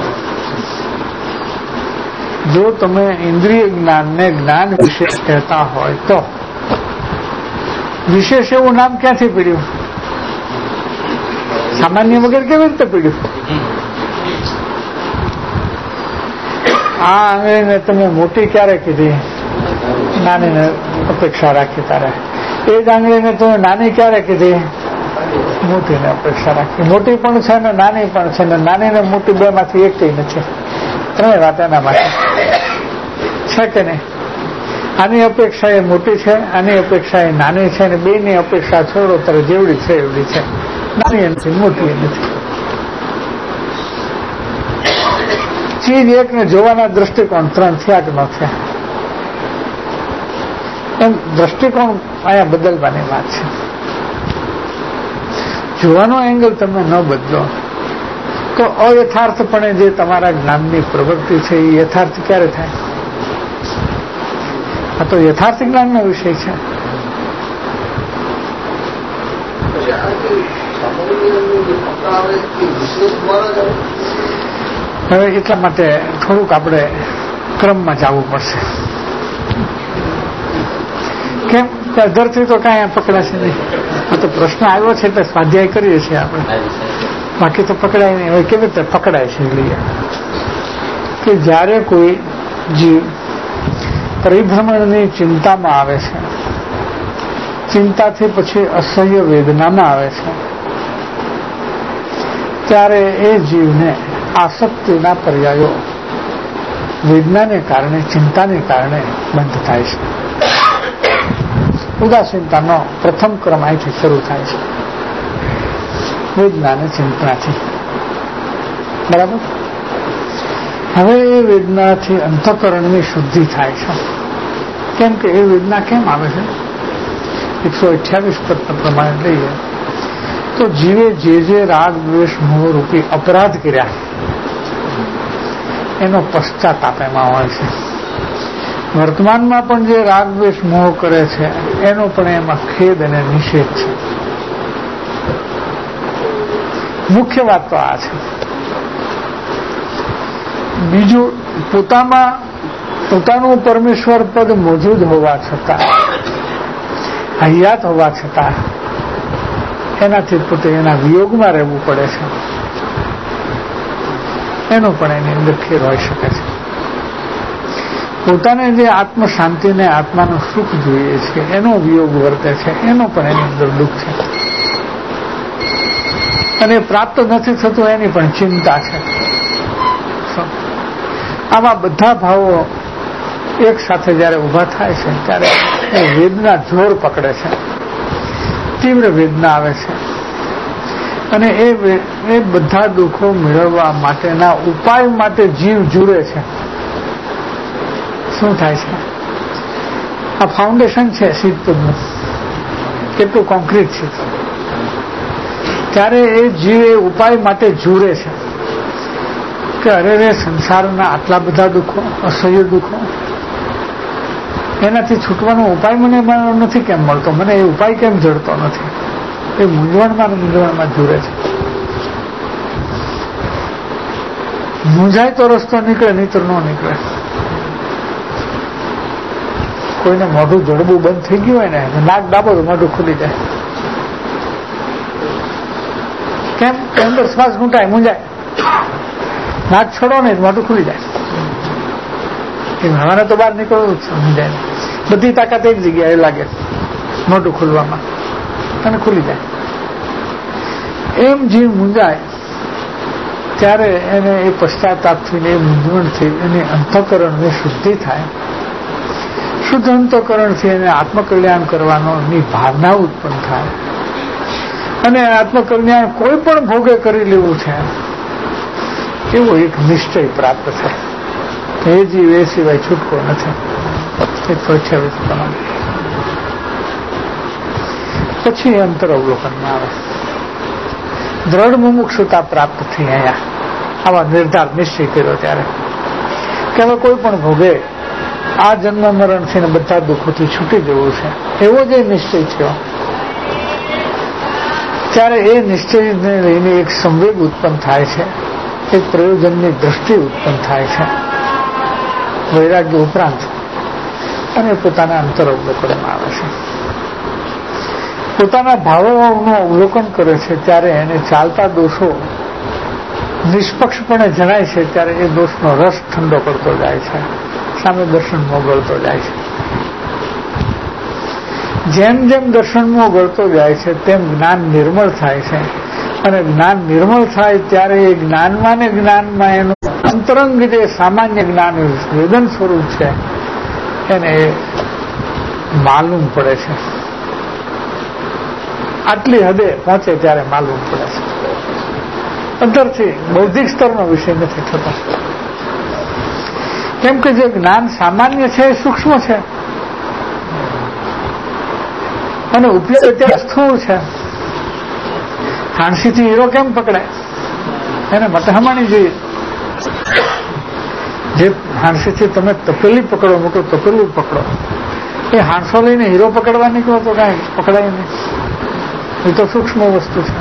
જો તમે ઇન્દ્રિય જ્ઞાનને જ્ઞાન વિશેષ કહેતા હોય તો વિશેષ એવું નામ ક્યાંથી પડ્યું? સામાન્ય વગર કેવી રીતે પડ્યું? આ આંગળીને તમે મોટી ક્યારે કીધી? નાનીને અપેક્ષા રાખી તારે. એ જ આંગળીને તમે નાની ક્યારે કીધી? મોટીને અપેક્ષા રાખી. મોટી પણ છે ને નાની પણ છે ને નાની ને મોટી બે માંથી એક નથી. ત્રણેય વાત એના માટે છે કે નહીં? આની અપેક્ષા એ મોટી છે, આની અપેક્ષા એ નાની છે, અને બે ની અપેક્ષા છોડો ત્યારે જેવડી છે એવડી છે, નાની નથી મોટી નથી. ચીજ એક ને જોવાના દ્રષ્ટિકોણ ત્રણ થયા કે ન થયા? એમ દ્રષ્ટિકોણ અહીંયા બદલવાની વાત છે. જોવાનો એંગલ તમે ન બદલો તો અયથાર્થપણે જે તમારા જ્ઞાનની પ્રવૃત્તિ છે એ યથાર્થ ક્યારે થાય? આ તો યથાર્થ જ્ઞાનનો વિષય છે. હવે એટલા માટે થોડુંક આપણે ક્રમમાં જવું પડશે. કેમ કે અધરથી તો કાંઈ પકડાશે નહીં. આ તો પ્રશ્ન આવ્યો છે એટલે સ્વાધ્યાય કરીએ છીએ આપણે, બાકી તો પકડાય નહીં. હવે કેવી રીતે પકડાય છે લઈએ કે જ્યારે કોઈ જીવ પરિભ્રમણની ચિંતામાં આવે છે, ચિંતાથી પછી અસહ્ય વેદનામાં આવે છે, ત્યારે એ જીવને આસક્તિના પર્યાયો વેદનાને કારણે, ચિંતાને કારણે બંધ થાય છે. ઉદાસીનતાનો પ્રથમ ક્રમ અહીંથી શરૂ થાય છે, વેદના અને ચિંતાથી. બરાબર? હવે એ વેદનાથી અંતઃકરણની શુદ્ધિ થાય છે. કેમ કે એ વેદના કેમ આવે છે? એકસો અઠ્યાવીસ પદ પ્રમાણે લઈએ તો જીવે જે જે રાગ દ્વેષ મોહ રૂપી અપરાધ કર્યા એનો પશ્ચાતાપ એમાં હોય છે. વર્તમાનમાં પણ જે રાગ દ્વેષ મોહ કરે છે એનો પણ એમાં ખેદ અને નિષેધ છે. મુખ્ય વાત તો આ છે. બીજું, પોતામાં પોતાનું પરમેશ્વર પદ મોજૂદ હોવા છતાં, હયાત હોવા છતાં એનાથી પોતે એના વિયોગમાં રહેવું પડે છે. એનો પણ એની અંદર ખેર હોઈ શકે છે. પોતાને જે આત્મ શાંતિને, આત્માનું સુખ જોઈએ છે એનો વિયોગ વર્તે છે, એનો પણ એની અંદર દુઃખ છે. અને પ્રાપ્ત નથી થતું એની પણ ચિંતા છે. આમાં બધા ભાવો એક સાથે જયારે ઉભા થાય છે ત્યારે એ વેદના જોર પકડે છે, તીવ્ર વેદના આવે છે. અને એ એ બધા દુઃખો મેળવવા માટેના ઉપાય માટે જીવ જુએ છે. શું થાય છે? આ ફાઉન્ડેશન છે શીતપદનું, કેટલું કોન્ક્રીટ છે. ત્યારે એ જીવ એ ઉપાય માટે જુએ છે કે અરે રે સંસારના આટલા બધા દુઃખો, અસહ્ય દુઃખો, એનાથી છૂટવાનો ઉપાય મને નથી કેમ મળતો, મને એ ઉપાય કેમ જડતો નથી? એ મૂંઝવણમાં મૂંઝવણમાં જુએ છે. મૂંઝાય તો રસ્તો નીકળે, નહીતર ન નીકળે. કોઈને મોઢું જડવું બંધ થઈ ગયું હોય ને, નાક દાબો તો મોઢું ખુલી જાય. કેમ? અંદર શ્વાસ ઘૂંટાય, મૂંઝાય. નાક છોડો ને મોઢું ખુલી જાય. હવાને તો બહાર નીકળવું સમજાય. બધી તાકાત એક જગ્યાએ લાગે, મોઢું ખુલવામાં, અને ખુલી જાય. એમ જીવ મૂંઝાય ત્યારે એને એ પશ્ચાતાપથી ને એ મૂંઝવણથી એની અંતઃકરણની શુદ્ધિ થાય. શુદ્ધ અંતઃકરણથી એને આત્મકલ્યાણ કરવાની ભાવના ઉત્પન્ન થાય. અને આત્મકલ્યાણ કોઈ પણ ભોગે કરી લેવું છે એવો એક નિશ્ચય પ્રાપ્ત થાય. એ જીવ એ સિવાય છૂટકો નથી. પછી અંતર અવલોકનમાં આવે, દ્રઢ મુમુક્ષુતા પ્રાપ્ત થઈ. અહીંયા આવા નિર્ધાર નિશ્ચય કર્યો ત્યારે કે હવે કોઈ પણ ભોગે આ જન્મ મરણ છે ને બધા દુઃખોથી છૂટી જવું છે, એવો જે નિશ્ચય થયો ત્યારે એ નિશ્ચયને લઈને એક સંવેગ ઉત્પન્ન થાય છે, એક પ્રયોજનની દ્રષ્ટિ ઉત્પન્ન થાય છે વૈરાગ્ય ઉપરાંત, અને પોતાના અંતર અવલોકનમાં આવે છે. પોતાના ભાવોનું અવલોકન કરે છે ત્યારે એને ચાલતા દોષો નિષ્પક્ષપણે જણાય છે ત્યારે એ દોષનો રસ ઠંડો કરતો જાય છે, સામે દર્શન મોગલતો જાય છે. જેમ જેમ દર્શનમાં ગળતો જાય છે તેમ જ્ઞાન નિર્મળ થાય છે, અને જ્ઞાન નિર્મળ થાય ત્યારે એ જ્ઞાનમાં ને જ્ઞાનમાં એનું અંતરંગ જે સામાન્ય જ્ઞાન વેદન સ્વરૂપ છે એને માલુમ પડે છે. આટલી હદે પહોંચે ત્યારે માલુમ પડે છે. અંદરથી બૌદ્ધિક સ્તરનો વિષય નથી થતો, કેમ કે જે જ્ઞાન સામાન્ય છે એ સૂક્ષ્મ છે અને ઉપયોગ અત્યારે સ્થૂળ છે. હાંસીથી હીરો કેમ પકડાય? એને મટહમાણી જોઈએ. જે હાંસીથી તમે તપેલી પકડો, મોટું તપેલું પકડો, એ હાંસો લઈને હીરો પકડવા નીકળો તો કાંઈ પકડાય નહીં. એ તો સૂક્ષ્મ વસ્તુ છે.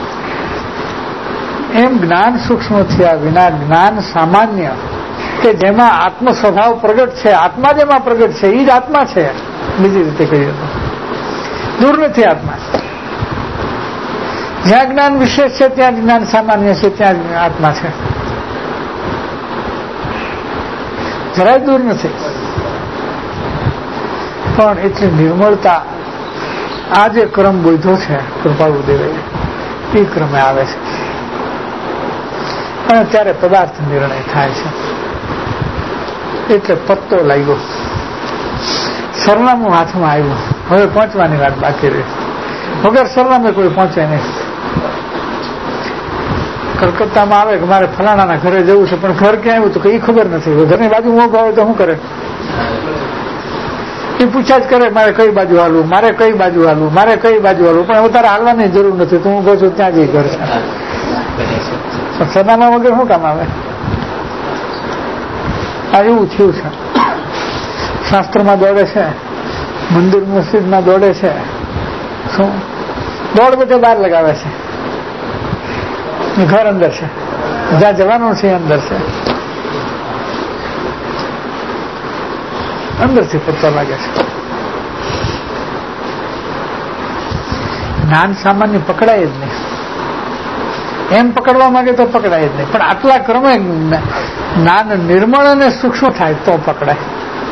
એમ જ્ઞાન સૂક્ષ્મ થયા વિના જ્ઞાન સામાન્ય કે જેમાં આત્મ સ્વભાવ પ્રગટ છે, આત્મા જેમાં પ્રગટ છે એ જ આત્મા છે. બીજી રીતે કહીએ તો દૂર નથી આત્મા. જ્યાં જ્ઞાન વિશેષ છે ત્યાં જ્ઞાન સામાન્ય છે, ત્યાં આત્મા છે. જરાય દૂર નથી. પણ એટલી નિર્મળતા આ જે ક્રમ બોધ્યો છે કૃપાળુ દેવે એ ક્રમે આવે છે, અને ત્યારે પદાર્થ નિર્ણય થાય છે. એટલે પત્તો લાગ્યો, સરનામું હાથમાં આવ્યું. હવે પહોંચવાની વાત બાકી રહી. વગર સરનામે કોઈ પહોંચે નહીં. કલકત્તામાં આવે કે મારે ફલાણાના ઘરે જવું છે, પણ ઘર ક્યાં આવ્યું તો કઈ ખબર નથી. ઘરની બાજુ મોભ આવે તો શું કરે? એ પૂછા જ કરે મારે કઈ બાજુ હાલવું, મારે કઈ બાજુ હાલવું, મારે કઈ બાજુ હાલવું. પણ તારે હાલવાની જરૂર નથી, તો હું કહું છું ત્યાં જઈ ઘર છે. સરનામા વગર શું કામ આવે? આ એવું થયું છે. શાસ્ત્રમાં દોડે છે, મંદિર મસ્જિદમાં દોડે છે, શું દોડ બધે બહાર લગાવે છે. ઘર અંદર છે, જ્યાં જવાનું છે અંદર છે, અંદરથી પત્તો લાગે છે. જ્ઞાન સામાન્ય પકડાય જ નહીં. એમ પકડવા માંગે તો પકડાય જ નહીં, પણ આટલા ક્રમે જ્ઞાન નિર્મળ અને સૂક્ષ્મ થાય તો પકડાય.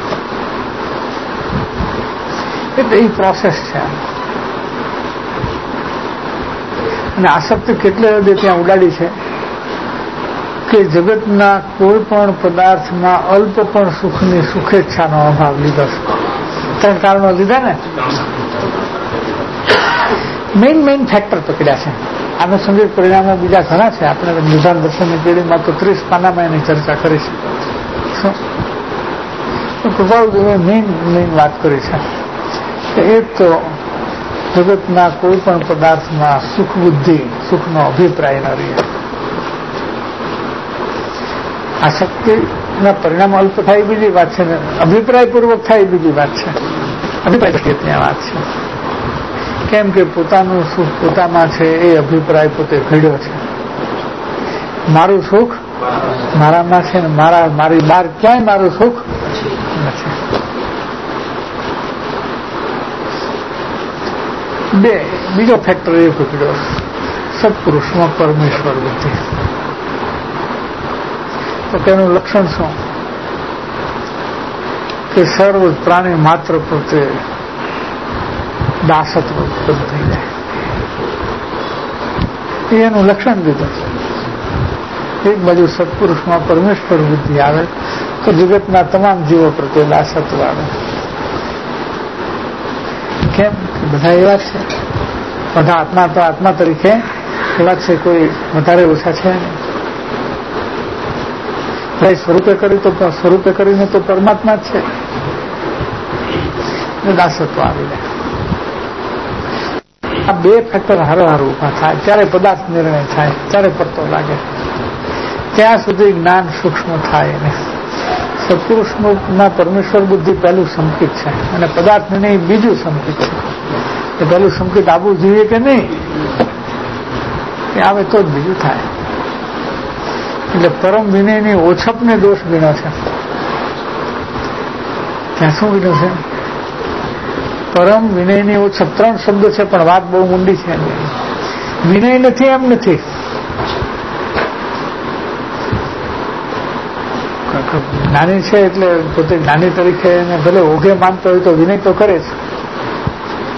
એટલે એ પ્રોસેસ છે. અને આસક્તિ કેટલી હદે ત્યાં ઉડાડી છે કે જગતના કોઈ પણ પદાર્થમાં અલ્પ પણ સુખની સુખેચ્છાનો અભાવ લીધો છે. ત્રણ કારણો લીધા ને. મેઇન મેઇન ફેક્ટર પકડ્યા છે. આનુષંગિક પરિણામો બીજા ઘણા છે. આપણે નિધાન દર્શનની પેઢીમાં તો ત્રીસ પાનામાં એની ચર્ચા કરી છે. કૃપાળુદેવે મેઇન મેઇન વાત કરી છે કે એક તો જગતના કોઈ પણ પદાર્થમાં સુખ બુદ્ધિ, સુખનો અભિપ્રાય ન રહે. આસક્તિના પરિણામ અલ્પ થાય બીજી વાત છે, અભિપ્રાય પૂર્વક થાય બીજી વાત છે. અભિપ્રાય ત્યાં વાત છે. કેમ કે પોતાનું સુખ પોતામાં છે એ અભિપ્રાય પોતે ઘડ્યો છે. મારું સુખ મારામાં છે ને મારા મારી બહાર ક્યાંય મારું સુખ નથી. બે બીજો ફેક્ટર એ પકડ્યો સત્પુરુષમાં પરમેશ્વર બુદ્ધિ. તો તેનું લક્ષણ શું? કે સર્વ પ્રાણી માત્ર પ્રત્યે દાસત્વ ઉત્પન્ન થઈ જાય. એનું લક્ષણ દીધું. એક બાજુ સત્પુરુષમાં પરમેશ્વર બુદ્ધિ આવે તો જગતના તમામ જીવો પ્રત્યે દાસત્વ આવે. કેમ? બધા એવા છે. બધા આત્મા તો આત્મા તરીકે એવા છે, કોઈ વધારે ઓછા છે નહીં. સ્વરૂપે કરી તો સ્વરૂપે કરીને તો પરમાત્મા જ છે. દાસત્વ આવી જાય. આ બે ફેક્ટર હારોહાર ઉભા થાય ત્યારે પદાર્થ નિર્ણય થાય, ત્યારે પડતો લાગે. ત્યાં સુધી જ્ઞાન સૂક્ષ્મ થાય ને સત્પુરુષમાં પરમેશ્વર બુદ્ધિ પહેલું સંકિત છે અને પદાર્થ નિર્ણય બીજું સંકિત છે. એ પહેલું સંકિત આવવું જોઈએ કે નહીં? એ આવે તો જ બીજું થાય. એટલે પરમ વિનયની ઓછપને દોષ ગણ્યો છે. ત્યાં શું ગણ્યું છે? પરમ વિનયની ઓછપ. ત્રણ શબ્દો છે પણ વાત બહુ ઊંડી છે. વિનય નથી એમ નથી. જ્ઞાની છે એટલે પોતે જ્ઞાની તરીકે ભલે ઓઘે માનતો હોય તો વિનય તો કરે છે.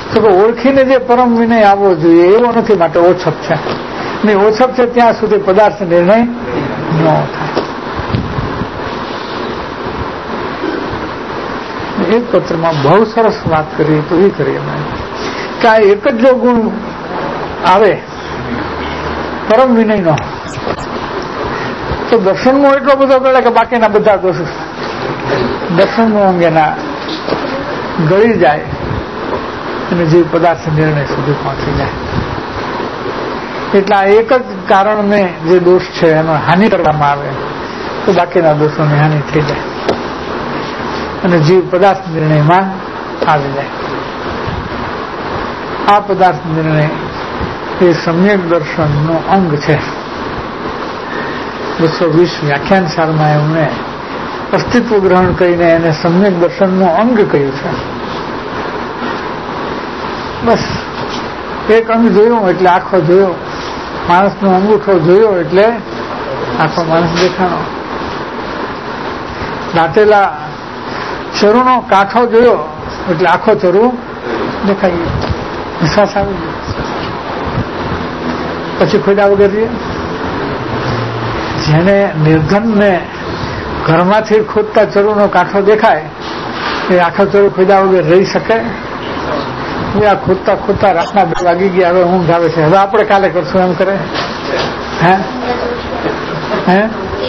તો કે ઓળખીને જે પરમ વિનય આવવો જોઈએ એવો નથી, માટે ઓછપ છે. ને ઓછપ છે ત્યાં સુધી પદાર્થ નિર્ણય ન થાય. એક પત્રમાં બહુ સરસ વાત કરી તો એ કરી અમે કે આ એક જ જો ગુણ આવે પરમ વિનયનો તો દર્શનમાં એટલો બધો ગળે કે બાકીના બધા દોષ દર્શનનો અંગેના ગળી જાય અને જીવ પદાર્થ નિર્ણય સુધી પહોંચી જાય. એટલે આ એક જ કારણને જે દોષ છે એનો હાનિ કરવામાં આવે તો બાકીના દોષોની હાનિ થઈ જાય અને જીવ પદાર્થ નિર્ણયમાં આવી જાય. આ પદાર્થ નિર્ણય એ સમ્યક દર્શનનો અંગ છે. બસો વીસ વ્યાખ્યાન સારમાં એમણે અસ્તિત્વ ગ્રહણ કરીને એને સમ્યક દર્શનનું અંગ કહ્યું છે. બસ એક અંગ જોયું એટલે આખો જોયો, માણસનો અંગૂઠો જોયો એટલે આખો માણસ દેખાણો, દાંતેલા ચરુનો કાંઠો જોયો એટલે આખો ચરુ દેખાઈ ગયો, વિશ્વાસ આવી ગયો. પછી ખોડા વગર રહીએ. જેને નિર્ધનને ઘરમાંથી ખોદતા ચરુનો કાંઠો દેખાય એ આખો ચરુ ખોદા વગર રહી શકે? આ ખોદતા ખોદતા રાતના બે વાગી ગયા, હવે ઊંઘ આવે છે, હવે આપણે કાલે કરશું એમ કરે? હે હે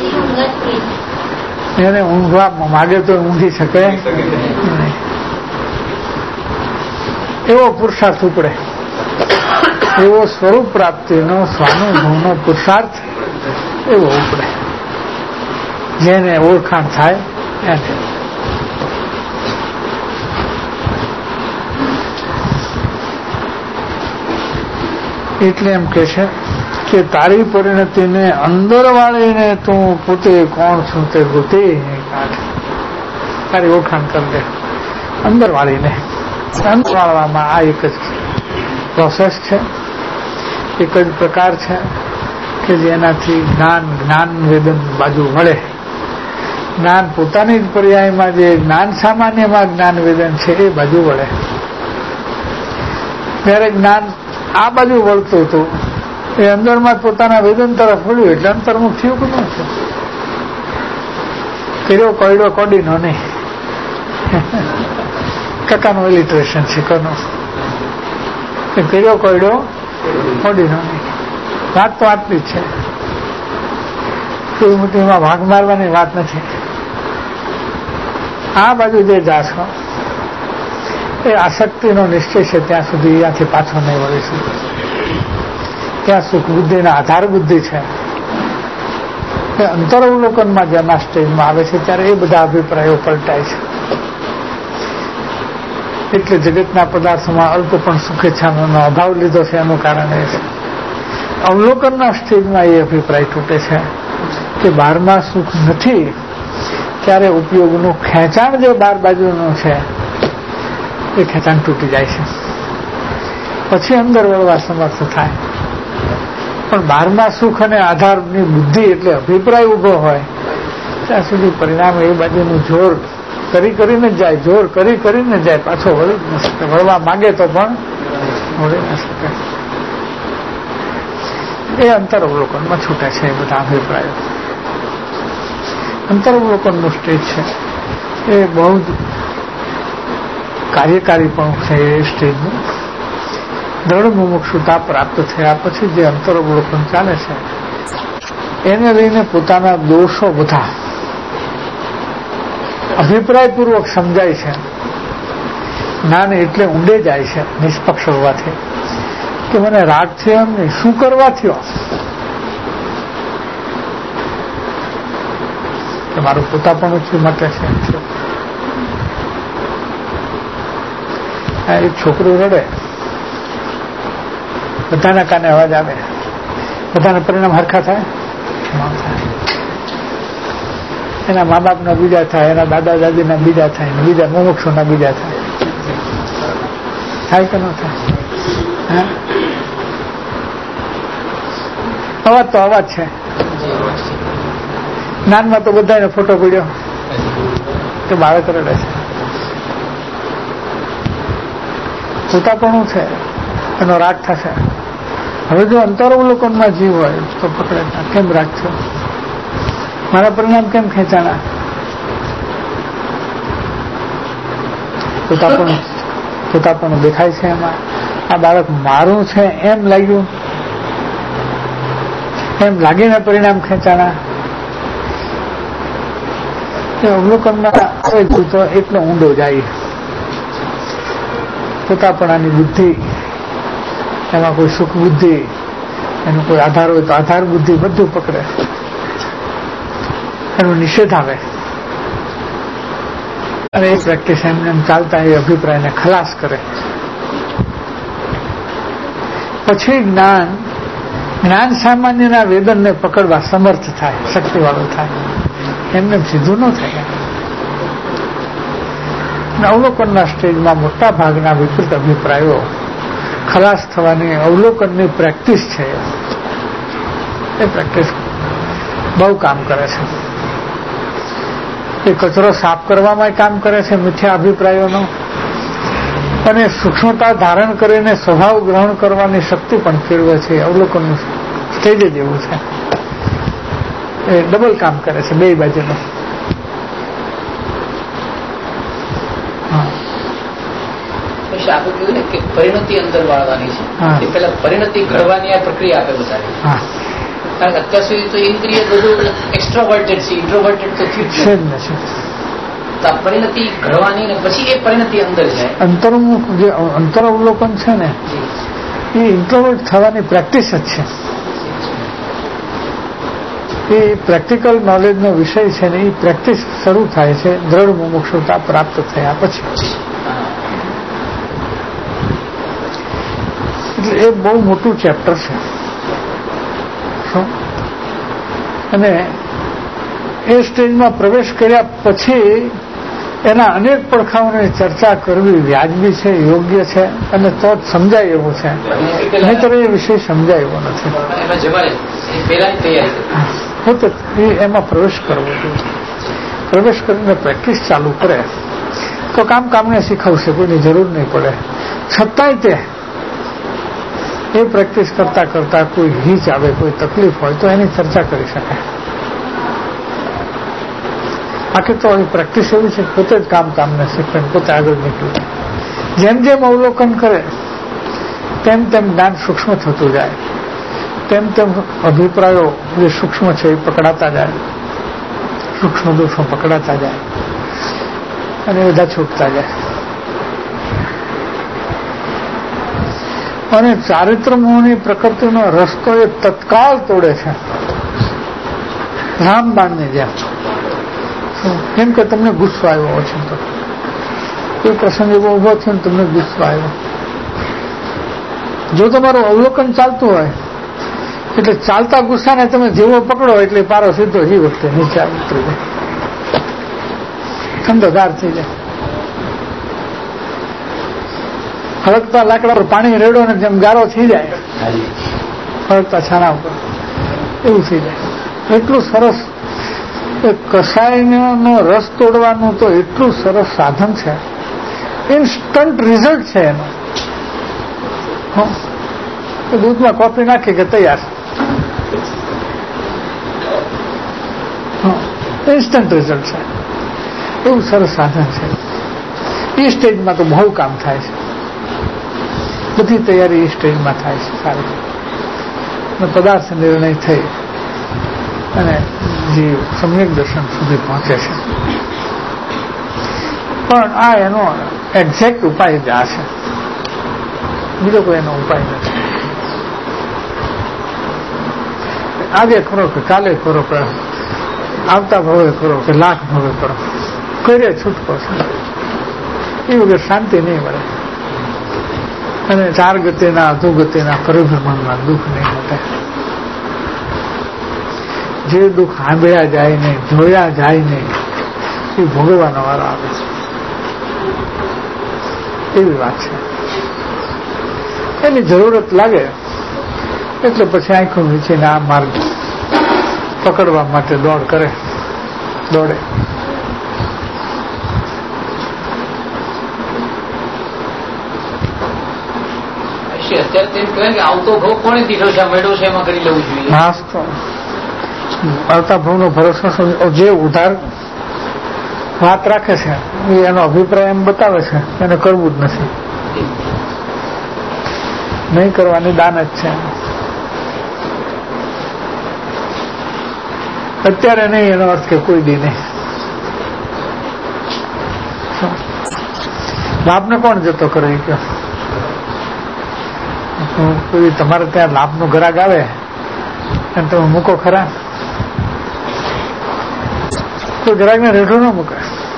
એને ઊંઘવા માગે તો ઊંઘી શકે નહીં. એવો પુરુષાર્થ ઉપડે, એવો સ્વરૂપ પ્રાપ્તિનો સ્વાનુભવનો પુરુષાર્થ એવો ઉપડે, જેને ઓળખાણ થાય એને. એટલે એમ કે છે કે તારી પરિણતિને અંદર વાળીને તું પોતે કોણ છું તે ગોતી કાઢ. તારી ઓળખાણ કરી દે અંદર વાળીને. અંદર વાળવામાં આ એક જ પ્રોસેસ છે, એક જ પ્રકાર છે કે જેનાથી જ્ઞાન જ્ઞાન વેદન બાજુ મળે. જ્ઞાન પોતાની જ પર્યાયમાં જે જ્ઞાન સામાન્યમાં જ્ઞાન વેદન છે એ બાજુ વળે. ત્યારે જ્ઞાન આ બાજુ વળતું હતું એ અંદરમાં પોતાના વેદન તરફ વળ્યું એટલે અંતર્મુખ થયું કે ન થયું? કર્યો કોયડો કોડીનો નહીં, કાકાનું ઇલિટ્રેશન છે કોનું, કર્યો કોયડો કોડીનો નહીં. વાત તો આટલી જ છે, કોઈ મોટી એમાં ભાગ મારવાની વાત નથી. આ બાજુ જે જાશો એ આસક્તિનો નિશ્ચય છે ત્યાં સુધી અહીંયાથી પાછો નહીં વળી શકે. ત્યાં સુખ બુદ્ધિના આધાર બુદ્ધિ છે એ અંતરવલોકનમાં જેના સ્ટેજમાં આવે છે ત્યારે એ બધા અભિપ્રાયો પલટાય છે. એટલે જગતના પદાર્થોમાં અલ્પ પણ સુખેચ્છાનો અભાવ લીધો છે એનું કારણ એ છે. અવલોકનના સ્ટેજમાં એ અભિપ્રાય તૂટે છે કે બહારમાં સુખ નથી, ત્યારે ઉપયોગનું ખેંચાણ જે બાર બાજુનું છે એ ખેંચાણ તૂટી જાય છે, પછી અંદર વળવા સમર્થ થાય. પણ બહારમાં સુખ અને આધારની બુદ્ધિ એટલે અભિપ્રાય ઉભો હોય ત્યાં સુધી પરિણામે એ બાજુનું જોર કરી કરીને જાય, જોર કરી કરીને જાય, પાછો વળી ન શકે. વળવા માંગે તો પણ વળી ન શકે. એ અંતર અવલોકનમાં છૂટે છે એ બધા અભિપ્રાયો. અંતર અવલોકનનું સ્ટેજ છે એ બહુ જ કાર્યકારી પણ છે. એ સ્ટેજનું દ્રઢ મુમુક્ષુતા પ્રાપ્ત થયા પછી જે અંતર અવલોકન ચાલે છે એને લઈને પોતાના દોષો બધા અભિપ્રાયપૂર્વક સમજાય છે. જ્ઞાન એટલે ઊંડે જાય છે નિષ્પક્ષ હોવાથી કે મને રાગ થયો એમ નહીં, શું કરવા થયો, કે મારું પોતા પણ શું માટે છે. એક છોકરું રડે, બધાના કાને અવાજ આવે, બધાના પરિણામ હરખા થાય? એના મા બાપના બીજા થાય, એના દાદા દાદીના બીજા થાય, બીજા મુમુક્ષુના બીજા થાય. થાય કે ન થાય? અવાજ તો અવાજ છે. જ્ઞાનમાં તો બધાને ફોટો પડ્યો તો બાળક રડે છે. પોતાપણું છે એનો રાગ થશે. હવે જો અંતરાવલોકનમાં જીવ હોય તો પકડે કેમ રાગ થયો, મારા પરિણામ કેમ ખેંચાણા, પોતાપણું પોતાપણું દેખાય છે એમાં. આ બાળક મારું છે એમ લાગ્યું, એમ લાગીને પરિણામ ખેંચાણા. એ અવલોકનમાં આવે તો એટલો ઊંડો જાય. પોતાપણાની બુદ્ધિ, એમાં કોઈ સુખ બુદ્ધિ, એનો કોઈ આધાર હોય તો આધાર બુદ્ધિ બધું પકડે, એનો નિષેધ આવે. અને એ પ્રેક્ટિસ એમને એમ ચાલતા એ અભિપ્રાયને ખલાસ કરે. પછી જ્ઞાન જ્ઞાન સામાન્યના વેદનને પકડવા સમર્થ થાય, શક્તિવાળું થાય. એમને સીધું ન થાય. અવલોકનના સ્ટેજમાં મોટા ભાગના વિપરીત અભિપ્રાયો ખલાસ થવાની અવલોકનની પ્રેક્ટિસ છે. એ પ્રેક્ટિસ બહુ કામ કરે છે. એ કચરો સાફ કરવામાં કામ કરે છે મિથ્યા અભિપ્રાયોનો, અને સૂક્ષ્મતા ધારણ કરીને સ્વભાવ ગ્રહણ કરવાની શક્તિ પણ કેળવે છે. અવલોકનનું સ્ટેજ જ એવું છે. એ ડબલ કામ કરે છે બે બાજુનો. આપણે કહ્યું ને કે પરિણતિ અંદર વાળવાની છે, પેલા પરિણતિ ઘડવાની આ પ્રક્રિયા આપણે બતાવી. કારણ કે અત્યાર સુધી તો ઇન્દ્રિય બધું એક્સ્ટ્રોવર્ટેડ છે, ઇન્ટ્રોવર્ટેડ તો થયું છે જ નથી. તો પરિણતિ ઘડવાની ને પછી એ પરિણતિ અંદર જાય. અંતરનું જે અંતર અવલોકન છે ને એ ઇન્ટ્રોવર્ટ થવાની પ્રેક્ટિસ જ છે. એ પ્રેક્ટિકલ નોલેજનો વિષય છે ને એ પ્રેક્ટિસ શરૂ થાય છે દ્રઢ મુમુક્ષુતા પ્રાપ્ત થયા પછી. એટલે એ બહુ મોટું ચેપ્ટર છે. અને એ સ્ટેજમાં પ્રવેશ કર્યા પછી એના અનેક પડખાઓની ચર્ચા કરવી વ્યાજબી છે, યોગ્ય છે, અને તો જ સમજાય એવું છે. નહીંતર એ વિષય સમજાય એવો નથી. પોતે એમાં પ્રવેશ કરવો જોઈએ. પ્રવેશ કરીને પ્રેક્ટિસ ચાલુ કરે તો કામ કામને શીખવશે, કોઈની જરૂર નહીં પડે. છતાંય તે એ પ્રેક્ટિસ કરતા કરતા કોઈ હીચ આવે, કોઈ તકલીફ હોય તો એની ચર્ચા કરી શકાય. આખી તો પ્રેક્ટિસ એવી છે પોતે જ કામ કામને શીખવે, પોતે આગળ નીકળે. જેમ જેમ અવલોકન કરે તેમ તેમ જ્ઞાન સૂક્ષ્મ થતું જાય, તેમ તેમ અભિપ્રાયો જે સૂક્ષ્મ છે એ પકડાતા જાય, સૂક્ષ્મ દોષો પકડાતા જાય અને બધા છૂટતા જાય. અને ચારિત્ર મોહની પ્રકૃતિનો રસ્તો એ તત્કાળ તોડે છે, રામબાણની જેમ. કેમ કે તમને ગુસ્સો આવ્યો છે તો કોઈ પ્રસંગ એવો ઉભો થયો ને તમને ગુસ્સો આવ્યો, જો તમારું અવલોકન ચાલતું હોય એટલે ચાલતા ગુસ્સાને તમે જેવો પકડો એટલે પારો સીધો એ વખતે નીચે ઉતરી જાય, ઠંડોગાર થઈ જાય. હળકતા લાકડા પર પાણી રેડો ને જેમ ગારો થઈ જાય, હળકતા છાના ઉપર એવું થઈ જાય. એટલું સરસ કસાયનો રસ તોડવાનું તો એટલું સરસ સાધન છે, ઇન્સ્ટન્ટ રિઝલ્ટ છે એનું. દૂધમાં કોફી નાખી કે તૈયાર, ઇન્સ્ટન્ટ રિઝલ્ટ છે. એવું સરસ સાધન છે. એ સ્ટેજમાં તો બહુ કામ થાય છે. બધી તૈયારી એ સ્ટેજમાં થાય છે સારી. પદાર્થ નિર્ણય થઈ અને જીવ સમ્યક દર્શન સુધી પહોંચે છે. પણ આ એનો એક્ઝેક્ટ ઉપાય જ આ છે, બીજો કોઈ એનો ઉપાય નથી. આજે કરો કે કાલે કરો કે આવતા ભાવે કરો કે લાખ ભાવે કરો, કરે છૂટકો છે. એ વગર શાંતિ નહીં મળે. અને ચાર ગતિના અધોગતિના પરિભ્રમણમાં દુઃખ નહીં મળે. જે દુઃખ સાંભળ્યા જાય નહીં, જોયા જાય નહીં, એ ભોગવવાનો વારો આવે છે. એવી વાત છે. એની જરૂરત લાગે એટલે પછી આંખો વીંચીને આ માર્ગ પકડવા માટે દોડ કરે, દોડે. પછી અત્યારે તેમ કહેવાય કે આવતો ભાવ કોને દીધો છે, આ મેળો છે એમાં કરી લેવું જોઈએ. નાસ તો આવતા ભાવનો ભરોસો જે ઉધાર વાત રાખે છે એનો અભિપ્રાય એમ બતાવે છે એને કરવું જ નથી, નહીં કરવાની દાન જ છે. અત્યારે નહીં એનો અર્થ કે કોઈ દી નહીં. લાભને કોણ જતો કરે કે તમારે ત્યાં લાભનો ગ્રાહક આવે અને તમે મૂકો ખરા? કોઈ ગ્રાહકને રેઢો ન મૂકે.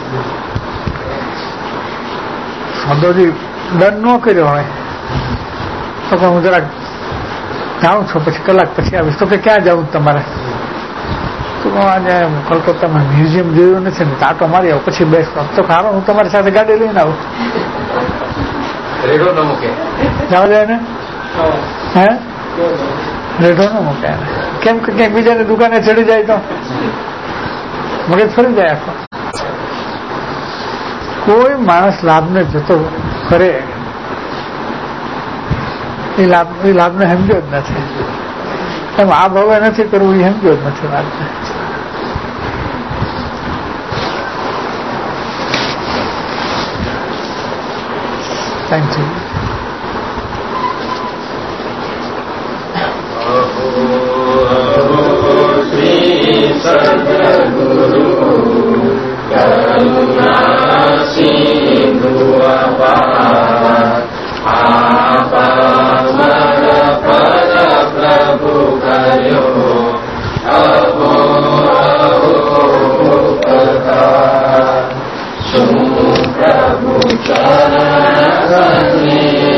સંતોજી દંડ ન કર્યો હોય તો પણ હું જરાક જાઉં છું, પછી કલાક પછી આવીશ. તો કે ક્યાં જવું તમારે? તો આજે કલકત્તામાં મ્યુઝિયમ જોયું નથી ને, આટો મારી આવું પછી બેસતો. તો ખારો હું તમારી સાથે ગાડી લઈને આવું. રેડો ન મૂકે જવા જાય ને, હે રેઢો ન મૂકે. કેમ કે ક્યાંક બીજાની દુકાને ચડી જાય તો મગજ ફરી જાય આખો. કોઈ માણસ લાભને જતો કરે એ લાભ એ લાભને સમજ્યો જ નથી. એમ આ ભાવે નથી કરવું એ સમજ્યો જ નથી વાતને. Thank you. શ્રી સદગુરુ કરુણા સિંધુ અપાર આપા પર પ્રભુ કર્યો અહો ઉપકાર. શું પ્રભુ ચરણ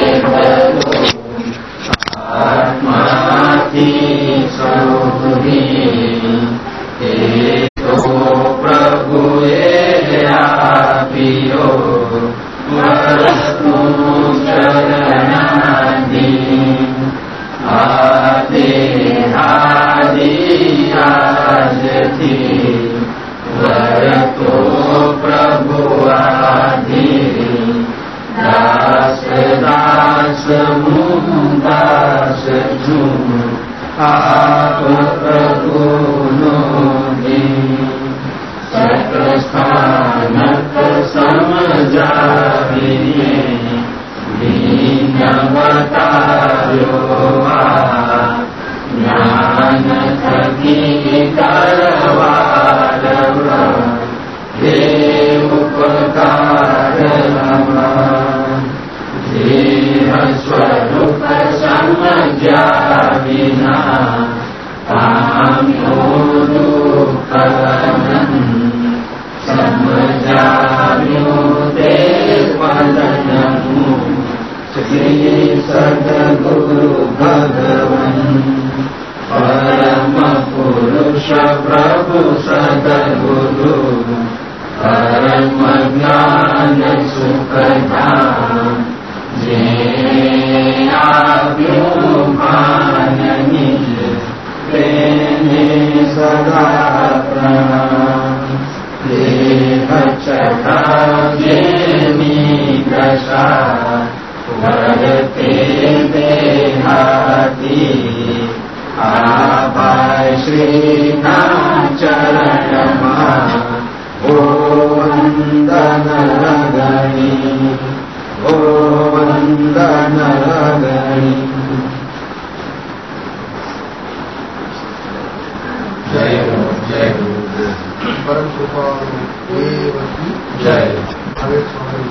આત્માથી સૌરી એ તો પ્રભુએ આપ્યો વસ્તુ ચરણાની. આદે આદિ આજથી વરતો પ્રભુ આધી. દાસ દાસ હું દાસ છું આપ પ્રભુનો દી. સતસ્થાનક સમજાવીએ દીનવતાર્યો આ. જ્ઞાન થકી કરવાર દેવ ઉપકાર દેહ સ્વરૂપ સમજ્યા વિના પામ્યો દુઃખ. સમજાવ્યું તે પદનું શ્રી સદગુરુ ભગવન. પરમ પુરુષ પ્રભુ સદગુરુ પરમ જ્ઞાન સુખધામ. જે આપ્યું માનની તેને સદા પ્રણામ. દેહ છટા જેની દશા વરતે દેહાતી. આભાય શ્રીના ચરણમાં ઓ વંદન રગણી ઓ વંદન રગણી. જય જય પરમ કૃપા જય.